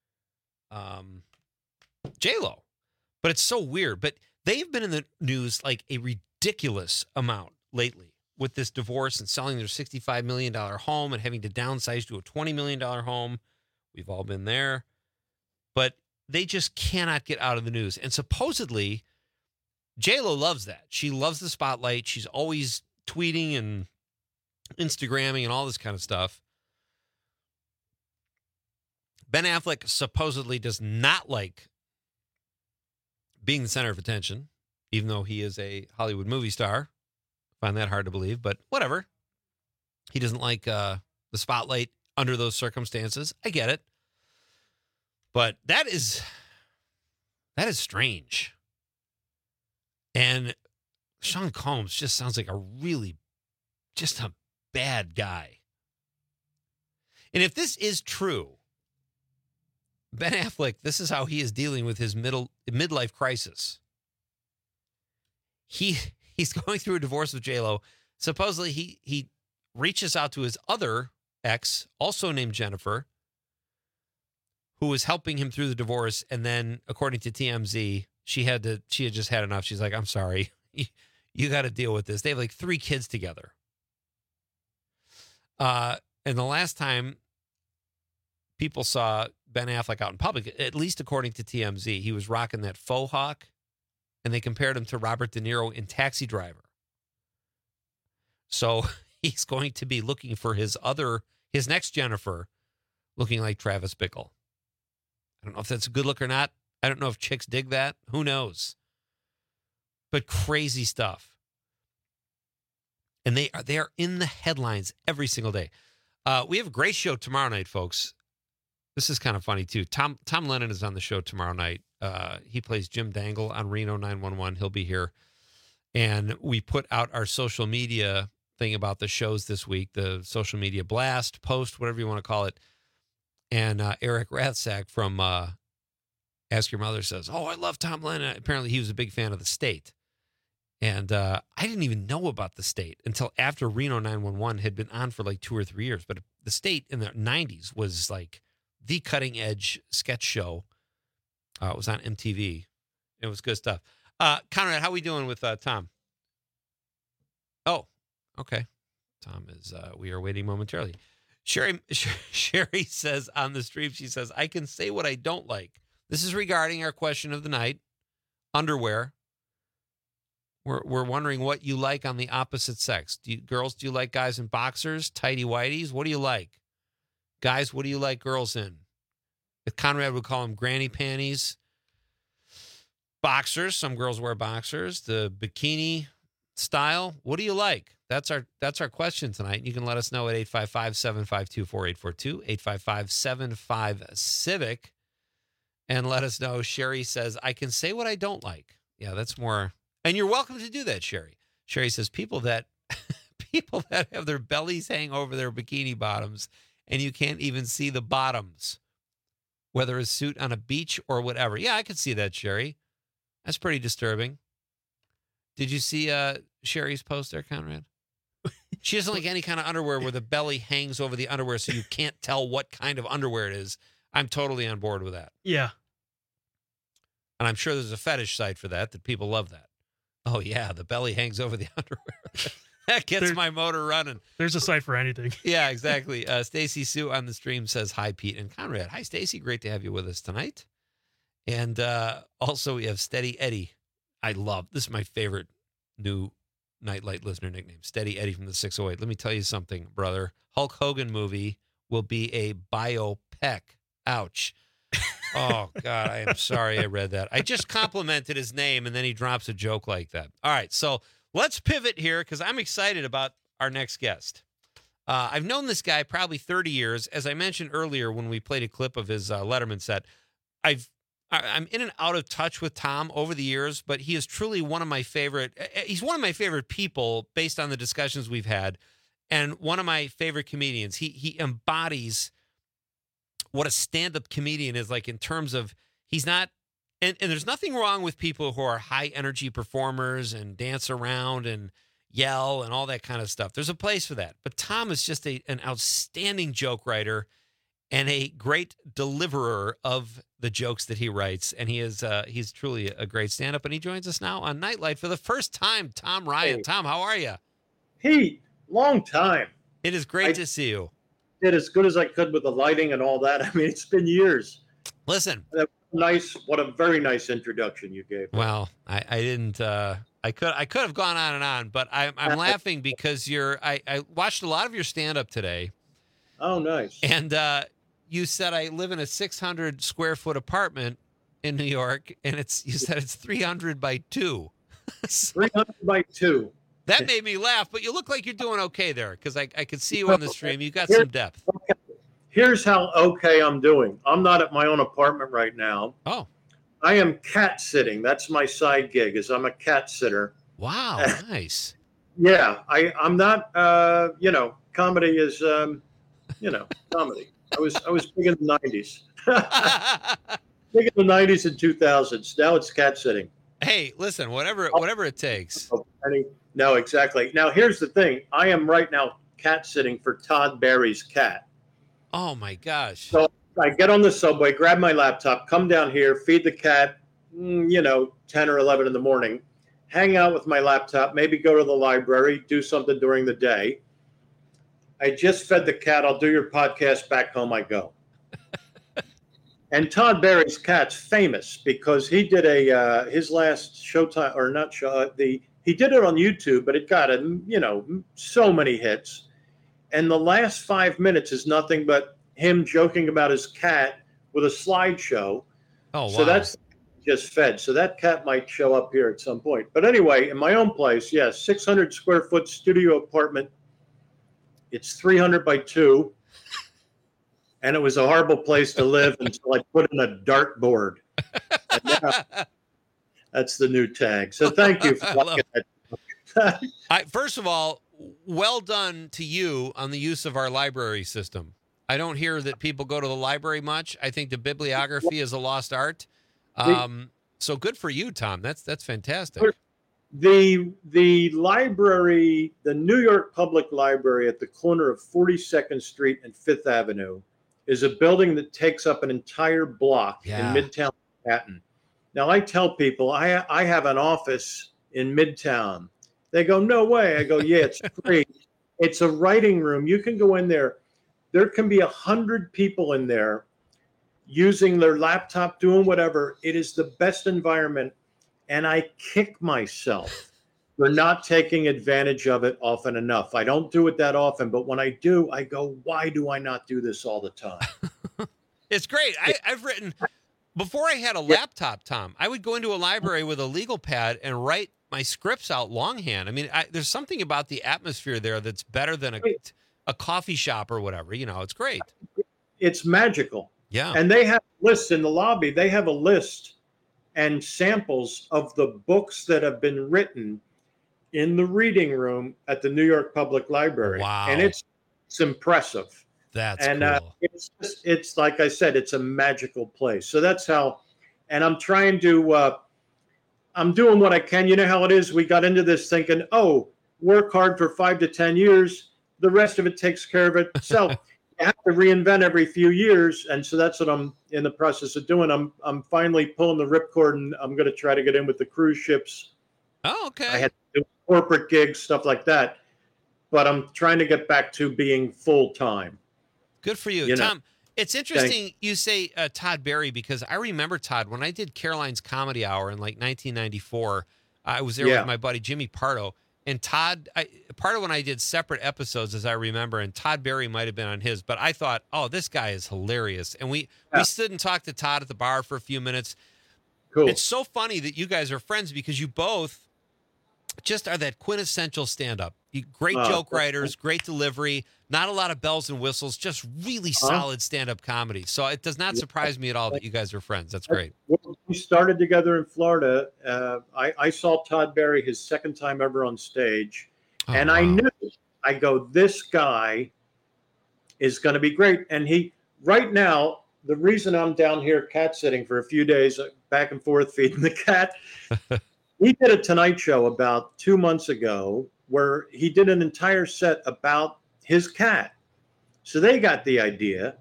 J-Lo. But it's so weird. But they've been in the news like a ridiculous amount lately with this divorce and selling their $65 million home and having to downsize to a $20 million home. We've all been there. But they just cannot get out of the news. And supposedly, J-Lo loves that. She loves the spotlight. She's always tweeting and Instagramming and all this kind of stuff. Ben Affleck supposedly does not like being the center of attention, even though he is a Hollywood movie star. I find that hard to believe, but whatever. He doesn't like the spotlight under those circumstances. I get it. But that is strange. And Sean Combs just sounds like just a bad guy. And if this is true, Ben Affleck, this is how he is dealing with his midlife crisis. He's going through a divorce with J-Lo. Supposedly he reaches out to his other ex, also named Jennifer, who was helping him through the divorce. And then, according to TMZ, she had just had enough. She's like, I'm sorry. You got to deal with this. They have like 3 kids together. And the last time people saw Ben Affleck out in public, at least according to TMZ, he was rocking that faux hawk, and they compared him to Robert De Niro in Taxi Driver. So he's going to be looking for his next Jennifer, looking like Travis Bickle. I don't know if that's a good look or not. I don't know if chicks dig that. Who knows? But crazy stuff. And they are in the headlines every single day. We have a great show tomorrow night, folks. This is kind of funny, too. Tom Lennon is on the show tomorrow night. He plays Jim Dangle on Reno 911. He'll be here. And we put out our social media thing about the shows this week, the social media blast, post, whatever you want to call it. And Eric Rathsack from Ask Your Mother says, oh, I love Tom Lennon. Apparently he was a big fan of The State. And I didn't even know about the State until after Reno 911 had been on for like 2 or 3 years. But the State in the 90s was like the cutting edge sketch show. It was on MTV. It was good stuff. Conrad, how we doing with Tom? Oh, okay. Tom is, we are waiting momentarily. Sherry says on the stream, she says, I can say what I don't like. This is regarding our question of the night, underwear. We're wondering what you like on the opposite sex. Girls, do you like guys in boxers, tighty whities? What do you like? Guys, what do you like girls in? If Conrad would call them granny panties. Boxers, some girls wear boxers. The bikini style, what do you like? That's our question tonight. You can let us know at 855-752-4842, 855-75-CIVIC, and let us know. Sherry says, I can say what I don't like. Yeah, that's more... And you're welcome to do that, Sherry. Sherry says people that have their bellies hang over their bikini bottoms and you can't even see the bottoms, whether a suit on a beach or whatever. Yeah, I could see that, Sherry. That's pretty disturbing. Did you see Sherry's post there, Conrad? She doesn't like any kind of underwear where the belly hangs over the underwear so you can't tell what kind of underwear it is. I'm totally on board with that. Yeah. And I'm sure there's a fetish site for that people love that. Oh, yeah, the belly hangs over the underwear. That gets my motor running. There's a site for anything. Yeah, exactly. Stacy Sue on the stream says, hi, Pete and Conrad. Hi, Stacy. Great to have you with us tonight. And also we have Steady Eddie. This is my favorite new Nightlight listener nickname, Steady Eddie from the 608. Let me tell you something, brother. Hulk Hogan movie will be a biopic. Ouch. Oh, God, I am sorry I read that. I just complimented his name, and then he drops a joke like that. All right, so let's pivot here because I'm excited about our next guest. I've known this guy probably 30 years. As I mentioned earlier when we played a clip of his Letterman set, I'm in and out of touch with Tom over the years, but he is truly one of my favorite. He's one of my favorite people based on the discussions we've had, and one of my favorite comedians. He embodies what a stand-up comedian is like in terms of he's not, and there's nothing wrong with people who are high-energy performers and dance around and yell and all that kind of stuff. There's a place for that. But Tom is just an outstanding joke writer and a great deliverer of the jokes that he writes. And he's truly a great stand-up. And he joins us now on Nightlight for the first time, Tom Ryan. Hey. Tom, how are you? Pete, long time. It is great to see you. Did as good as I could with the lighting and all that. I mean, it's been years. Listen. What a very nice introduction you gave. Well, I didn't, I could have gone on and on, but I'm laughing because I watched a lot of your stand-up today. Oh, nice. And you said I live in a 600 square foot apartment in New York, and you said it's 300 by 2. 300 by 2. That made me laugh, but you look like you're doing okay there because I could see you on the stream. You got some depth. Okay. Here's how okay I'm doing. I'm not at my own apartment right now. Oh. I am cat sitting. That's my side gig is I'm a cat sitter. Wow, nice. Yeah, I'm not, comedy is, comedy. I was big in the 90s. Big in the 90s and 2000s. Now it's cat sitting. Hey, listen, whatever it takes. No, exactly. Now, here's the thing. I am right now cat sitting for Todd Barry's cat. Oh, my gosh. So I get on the subway, grab my laptop, come down here, feed the cat, 10 or 11 in the morning, hang out with my laptop, maybe go to the library, do something during the day. I just fed the cat. I'll do your podcast. Back home I go. And Todd Barry's cat's famous because he did his last Showtime, or not show, he did it on YouTube, but it got, so many hits. And the last 5 minutes is nothing but him joking about his cat with a slideshow. Oh, wow. So that's just fed. So that cat might show up here at some point. But anyway, in my own place, yes, 600 square foot studio apartment. It's 300 by 2. And it was a horrible place to live until I put in a dartboard. That's the new tag. So thank you for liking that. First of all, well done to you on the use of our library system. I don't hear that people go to the library much. I think the bibliography is a lost art. So good for you, Tom. That's fantastic. The library, the New York Public Library at the corner of 42nd Street and 5th Avenue, is a building that takes up an entire block in Midtown Manhattan. Now, I tell people I have an office in Midtown. They go, no way. I go, yeah, it's free. It's a writing room. You can go in there. There can be 100 people in there using their laptop, doing whatever. It is the best environment. And I kick myself for not taking advantage of it often enough. I don't do it that often, but when I do, I go, why do I not do this all the time? It's great. I've written, before I had a laptop, Tom, I would go into a library with a legal pad and write my scripts out longhand. I mean, there's something about the atmosphere there that's better than a coffee shop or whatever. You know, it's great. It's magical. Yeah. And they have lists in the lobby. They have a list and samples of the books that have been written in the reading room at the New York Public Library. Wow. And it's impressive. That's cool. It's like I said, it's a magical place. So that's how, and I'm trying to, I'm doing what I can. You know how it is. We got into this thinking, oh, work hard for 5 to 10 years. The rest of it takes care of itself. You have to reinvent every few years, and so that's what I'm in the process of doing. I'm finally pulling the ripcord, and I'm going to try to get in with the cruise ships. Oh, okay. I had to do corporate gigs, stuff like that, but I'm trying to get back to being full time. Good for you, Tom. It's interesting you say Todd Barry, because I remember Todd when I did Caroline's Comedy Hour in like 1994. I was there with my buddy Jimmy Pardo. And Todd, Pardo and I did separate episodes, as I remember, and Todd Barry might have been on his. But I thought, oh, this guy is hilarious. And we stood and talked to Todd at the bar for a few minutes. Cool. It's so funny that you guys are friends because you both just are that quintessential stand-up. Great joke writers, great delivery, not a lot of bells and whistles, just really solid stand-up comedy. So it does not surprise me at all that you guys are friends. That's great. We started together in Florida. I saw Todd Barry his second time ever on stage. And I knew, I go, this guy is going to be great. And right now, the reason I'm down here cat sitting for a few days, back and forth feeding the cat, we did a Tonight Show about 2 months ago where he did an entire set about his cat. So they got the idea.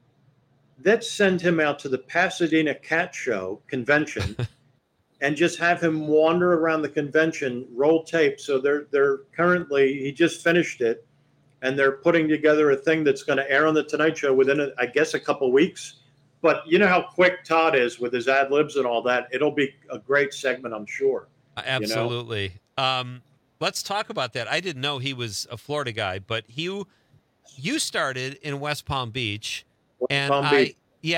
Let's send him out to the Pasadena Cat Show convention and just have him wander around the convention, roll tape. So they're currently, he just finished it, and they're putting together a thing that's going to air on the Tonight Show within, I guess, a couple weeks. But you know how quick Todd is with his ad libs and all that. It'll be a great segment, I'm sure. Absolutely. You know? Let's talk about that. I didn't know he was a Florida guy, but you started in West Palm Beach. I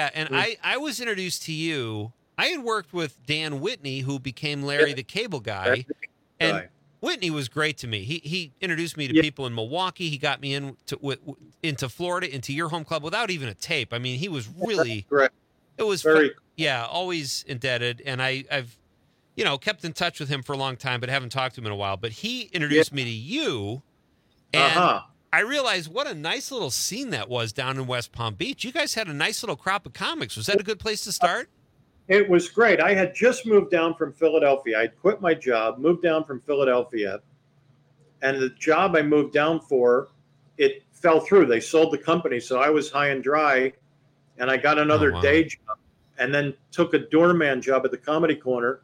was introduced to you. I had worked with Dan Whitney, who became Larry the Cable Guy, and Whitney was great to me. He introduced me to people in Milwaukee. He got me into Florida, into your home club without even a tape. I mean, he was really it was very always indebted, and I've kept in touch with him for a long time, but haven't talked to him in a while. But he introduced me to you, and I realized what a nice little scene that was down in West Palm Beach. You guys had a nice little crop of comics. Was that a good place to start? It was great. I had just moved down from Philadelphia. I'd quit my job, moved down from Philadelphia, and the job I moved down for, it fell through. They sold the company, so I was high and dry, and I got another day job, and then took a doorman job at the Comedy Corner,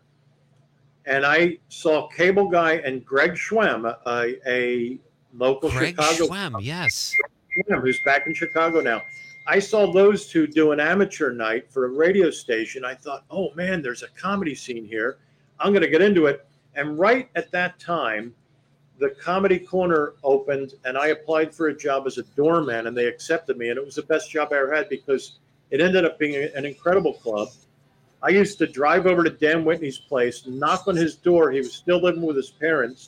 and I saw Cable Guy and Greg Schwem, a local Chicago. Schwem, yes. Who's back in Chicago now. I saw those two do an amateur night for a radio station. I thought, oh man, there's a comedy scene here. I'm going to get into it. And right at that time, the Comedy Corner opened, and I applied for a job as a doorman, and they accepted me. And it was the best job I ever had because it ended up being an incredible club. I used to drive over to Dan Whitney's place, knock on his door. He was still living with his parents.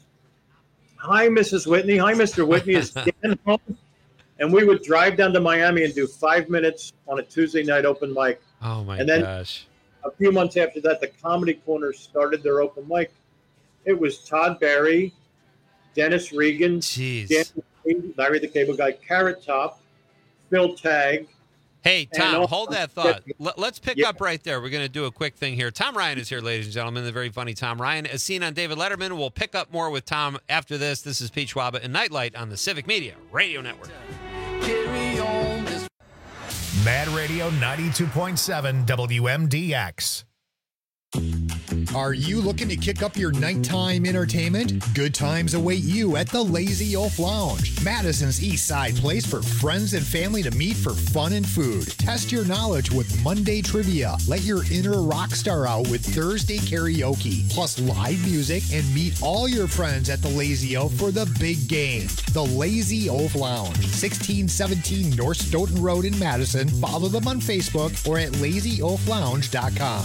Hi, Mrs. Whitney. Hi, Mr. Whitney. Is Dan home? And we would drive down to Miami and do 5 minutes on a Tuesday night open mic. Oh, my and then gosh. A few months after that, the Comedy Corner started their open mic. It was Todd Barry, Dennis Regan, Jeez. Larry the Cable Guy, Carrot Top, Phil Tagg, Hey, Tom, And hold that thought. Let's pick up right there. We're going to do a quick thing here. Tom Ryan is here, ladies and gentlemen, the very funny Tom Ryan, as seen on David Letterman. We'll pick up more with Tom after this. This is Pete Schwaba and Nightlight on the Civic Media Radio Network. Mad Radio 92.7 WMDX. Are you looking to kick up your nighttime entertainment? Good times await you at the Lazy Oaf Lounge, Madison's East Side place for friends and family to meet for fun and food. Test your knowledge with Monday trivia. Let your inner rock star out with Thursday karaoke, plus live music, and meet all your friends at the Lazy Oaf for the big game. The Lazy Oaf Lounge, 1617 North Stoughton Road in Madison. Follow them on Facebook or at lazyoaflounge.com.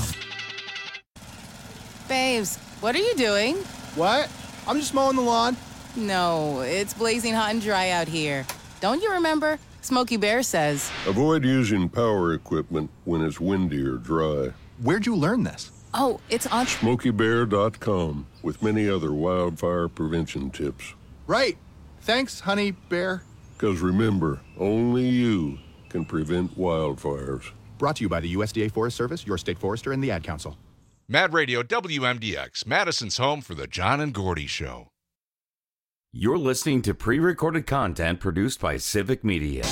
Babes, what are you doing? What? I'm just mowing the lawn. No, it's blazing hot and dry out here. Don't you remember? Smokey Bear says. Avoid using power equipment when it's windy or dry. Where'd you learn this? Oh, it's on SmokeyBear.com with many other wildfire prevention tips. Right. Thanks, Honey Bear. Because remember, only you can prevent wildfires. Brought to you by the USDA Forest Service, your state forester, and the Ad Council. Mad Radio WMDX, Madison's home for the John and Gordy Show. You're listening to pre-recorded content produced by Civic Media.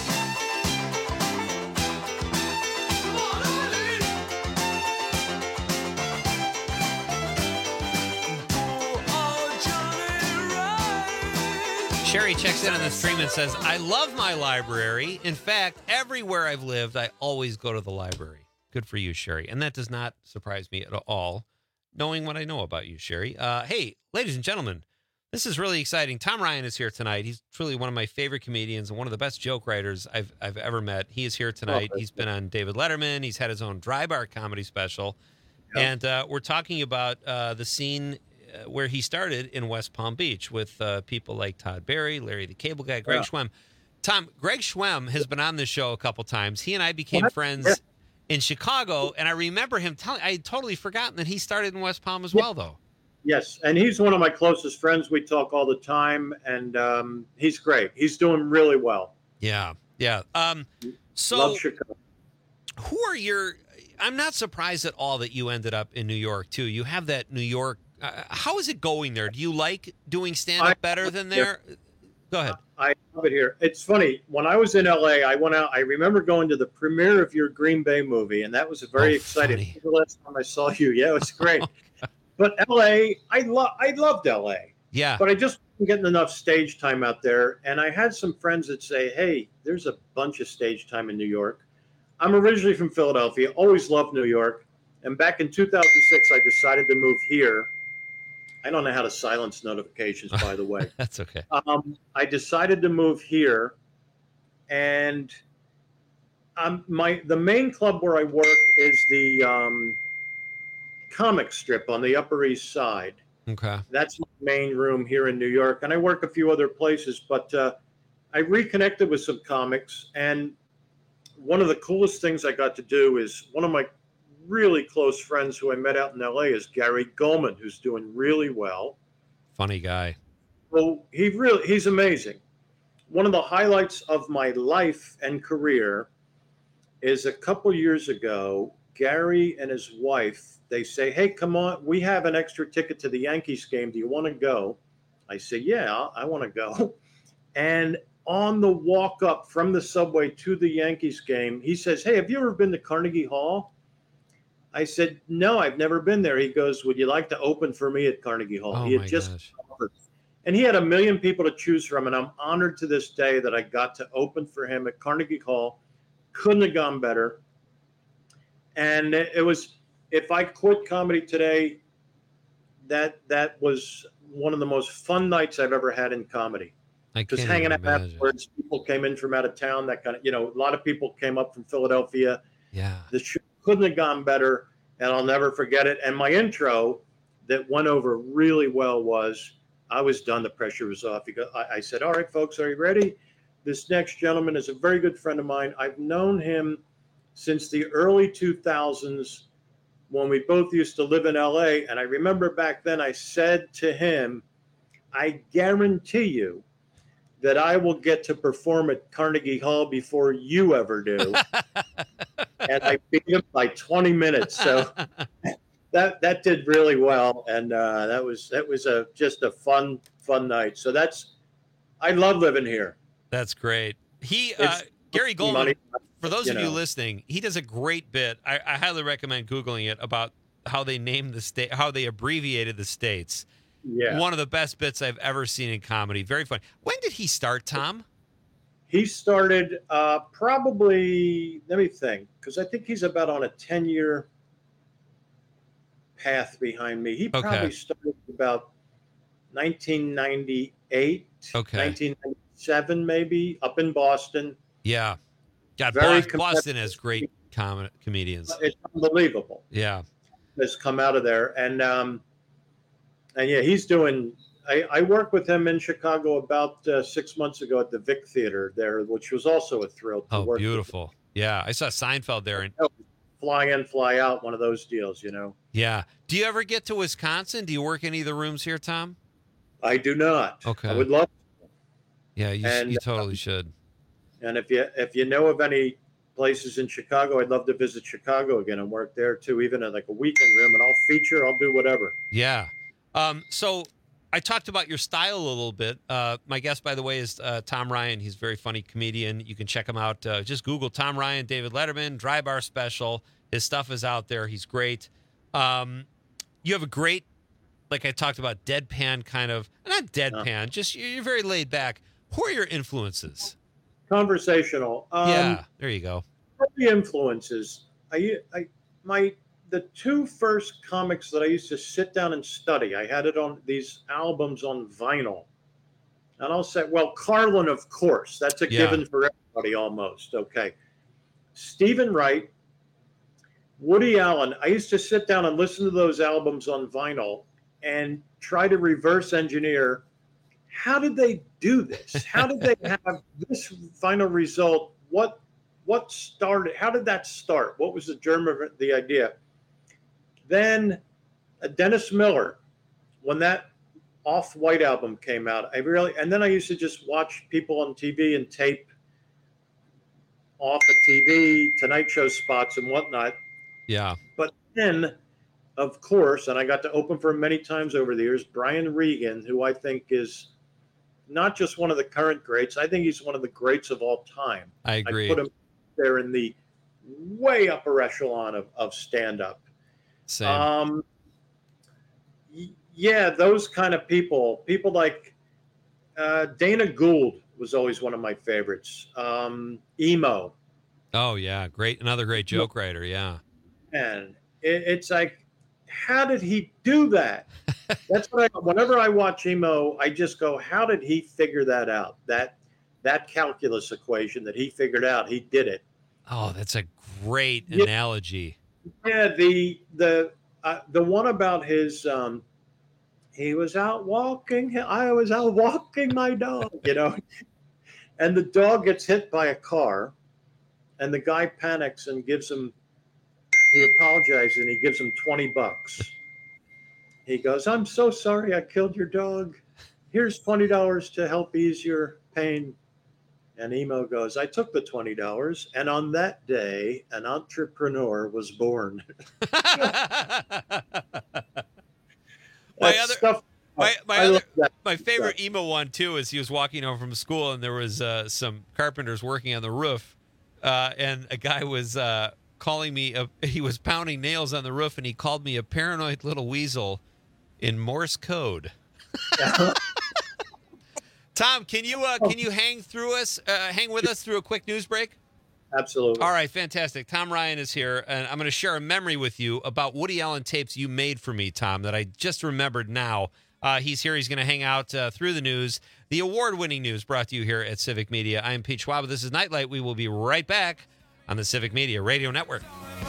Sherry checks in on the stream and says, I love my library. In fact, everywhere I've lived, I always go to the library. Good for you, Sherry. And that does not surprise me at all, knowing what I know about you, Sherry. Hey, ladies and gentlemen, this is really exciting. Tom Ryan is here tonight. He's truly one of my favorite comedians and one of the best joke writers I've ever met. He is here tonight. He's been on David Letterman. He's had his own Dry Bar comedy special. Yep. And we're talking about the scene where he started in West Palm Beach with people like Todd Barry, Larry the Cable Guy, Greg Schwemm. Tom, Greg Schwemm has been on this show a couple times. He and I became friends in Chicago, and I remember him telling, I had totally forgotten that he started in West Palm as well, though. Yes, and he's one of my closest friends. We talk all the time, and he's great. He's doing really well. Yeah. So, love Chicago. Who are your, I'm not surprised at all that you ended up in New York, too. You have that New York, how is it going there? Do you like doing stand-up better than there? Go ahead. I love it here. It's funny. When I was in L.A., I went out. I remember going to the premiere of your Green Bay movie, and that was very exciting. The last time I saw you, it was great. But L.A., I loved L.A. Yeah. But I just wasn't getting enough stage time out there. And I had some friends that say, hey, there's a bunch of stage time in New York. I'm originally from Philadelphia, always loved New York. And back in 2006, I decided to move here. I don't know how to silence notifications, by the way. That's okay. I decided to move here, and the main club where I work is the comic strip on the Upper East Side. Okay. That's my main room here in New York, and I work a few other places, but I reconnected with some comics, and one of the coolest things I got to do is one of my really close friends who I met out in LA is Gary Goldman, who's doing really well. Funny guy. Well, he's amazing. One of the highlights of my life and career is a couple years ago, Gary and his wife, they say, hey, come on, we have an extra ticket to the Yankees game. Do you want to go? I say, yeah, I want to go. And on the walk up from the subway to the Yankees game, he says, hey, have you ever been to Carnegie Hall? I said, no, I've never been there. He goes, would you like to open for me at Carnegie Hall? Oh, he had just offered. And he had 1 million people to choose from, and I'm honored to this day that I got to open for him at Carnegie Hall. Couldn't have gone better. And it was, if I quit comedy today, that was one of the most fun nights I've ever had in comedy. Just hanging out afterwards, people came in from out of town, that kind of, a lot of people came up from Philadelphia. Yeah. The show couldn't have gone better, and I'll never forget it. And my intro that went over really well was, I was done, the pressure was off. I said, all right, folks, are you ready? This next gentleman is a very good friend of mine. I've known him since the early 2000s when we both used to live in LA. And I remember back then I said to him, I guarantee you that I will get to perform at Carnegie Hall before you ever do. And I beat him by 20 minutes. So that did really well. And that was just a fun night. So I love living here. That's great. Gary Goldman, for those of you listening, he does a great bit. I highly recommend Googling it about how they named the state, how they abbreviated the states. Yeah. One of the best bits I've ever seen in comedy. Very funny. When did he start, Tom? He started probably, let me think, because I think he's about on a 10-year path behind me. He probably started about 1998, 1997 maybe, up in Boston. Yeah. God, Boston has great comedians. It's unbelievable. Yeah. Has come out of there. And yeah, he's doing, I worked with him in Chicago about 6 months ago at the Vic Theater there, which was also a thrill to work beautiful. with. Yeah. I saw Seinfeld there. And fly in, fly out, one of those deals, Yeah. Do you ever get to Wisconsin? Do you work any of the rooms here, Tom? I do not. Okay. I would love to. Yeah, you totally should. And if you know of any places in Chicago, I'd love to visit Chicago again and work there too, even at like a weekend room, and I'll do whatever. Yeah. So I talked about your style a little bit. My guest, by the way, is Tom Ryan. He's a very funny comedian. You can check him out. Just Google Tom Ryan, David Letterman, Dry Bar Special. His stuff is out there. He's great. You have a great, like I talked about, deadpan kind of, not deadpan, just you're very laid back. Who are your influences? Conversational. Yeah, there you go. The influences. The two first comics that I used to sit down and study, I had it on these albums on vinyl. And I'll say, well, Carlin, of course. That's a given for everybody almost. Okay. Stephen Wright, Woody Allen. I used to sit down and listen to those albums on vinyl and try to reverse engineer. How did they do this? How did they have this final result? What started? How did that start? What was the germ of the idea? Then Dennis Miller, when that Off-White album came out, and then I used to just watch people on TV and tape off of TV, Tonight Show spots and whatnot. Yeah. But then, of course, and I got to open for him many times over the years, Brian Regan, who I think is not just one of the current greats, I think he's one of the greats of all time. I agree. I put him there in the way upper echelon of stand-up. Same. Yeah, those kind of people like Dana Gould was always one of my favorites. Emo. Oh, yeah. Another great joke writer. Yeah. And it's like, how did he do that? That's whenever I watch Emo, I just go, how did he figure that out? That calculus equation that he figured out, he did it. Oh, that's a great analogy. Yeah, the one about his he was out walking, I was out walking my dog, and the dog gets hit by a car, and the guy panics and he apologizes and he gives him $20. He goes, I'm so sorry I killed your dog. Here's $20 to help ease your pain. And Emo goes, I took the $20, and on that day, an entrepreneur was born. My favorite Emo one, too, is he was walking home from school, and there was some carpenters working on the roof, and a guy was calling me, he was pounding nails on the roof, and he called me a paranoid little weasel in Morse code. Tom, can you hang with us through a quick news break? Absolutely. All right, fantastic. Tom Ryan is here, and I'm going to share a memory with you about Woody Allen tapes you made for me, Tom, that I just remembered now. He's here. He's going to hang out through the news. The award-winning news brought to you here at Civic Media. I'm Pete Schwab. This is Nightlight. We will be right back on the Civic Media Radio Network.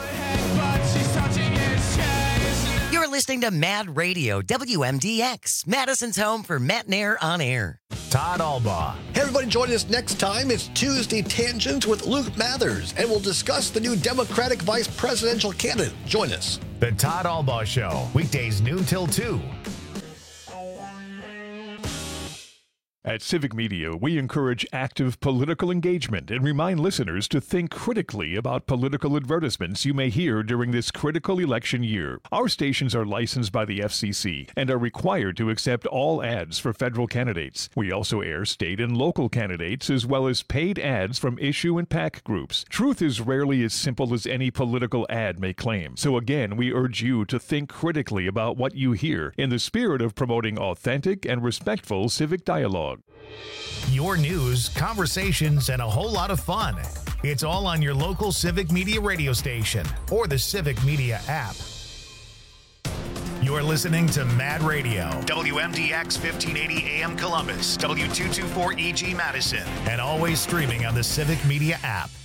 You're listening to Mad Radio, WMDX, Madison's home for Matt Nair on air. Todd Albaugh. Hey, everybody, join us next time. It's Tuesday Tangents with Luke Mathers, and we'll discuss the new Democratic vice presidential candidate. Join us. The Todd Albaugh Show, weekdays noon till 2. At Civic Media, we encourage active political engagement and remind listeners to think critically about political advertisements you may hear during this critical election year. Our stations are licensed by the FCC and are required to accept all ads for federal candidates. We also air state and local candidates as well as paid ads from issue and PAC groups. Truth is rarely as simple as any political ad may claim. So again, we urge you to think critically about what you hear in the spirit of promoting authentic and respectful civic dialogue. Your news, conversations, and a whole lot of fun. It's all on your local Civic Media radio station or the Civic Media app. You're listening to Mad Radio, WMDX 1580 AM Columbus, W224EG Madison, and always streaming on the Civic Media app.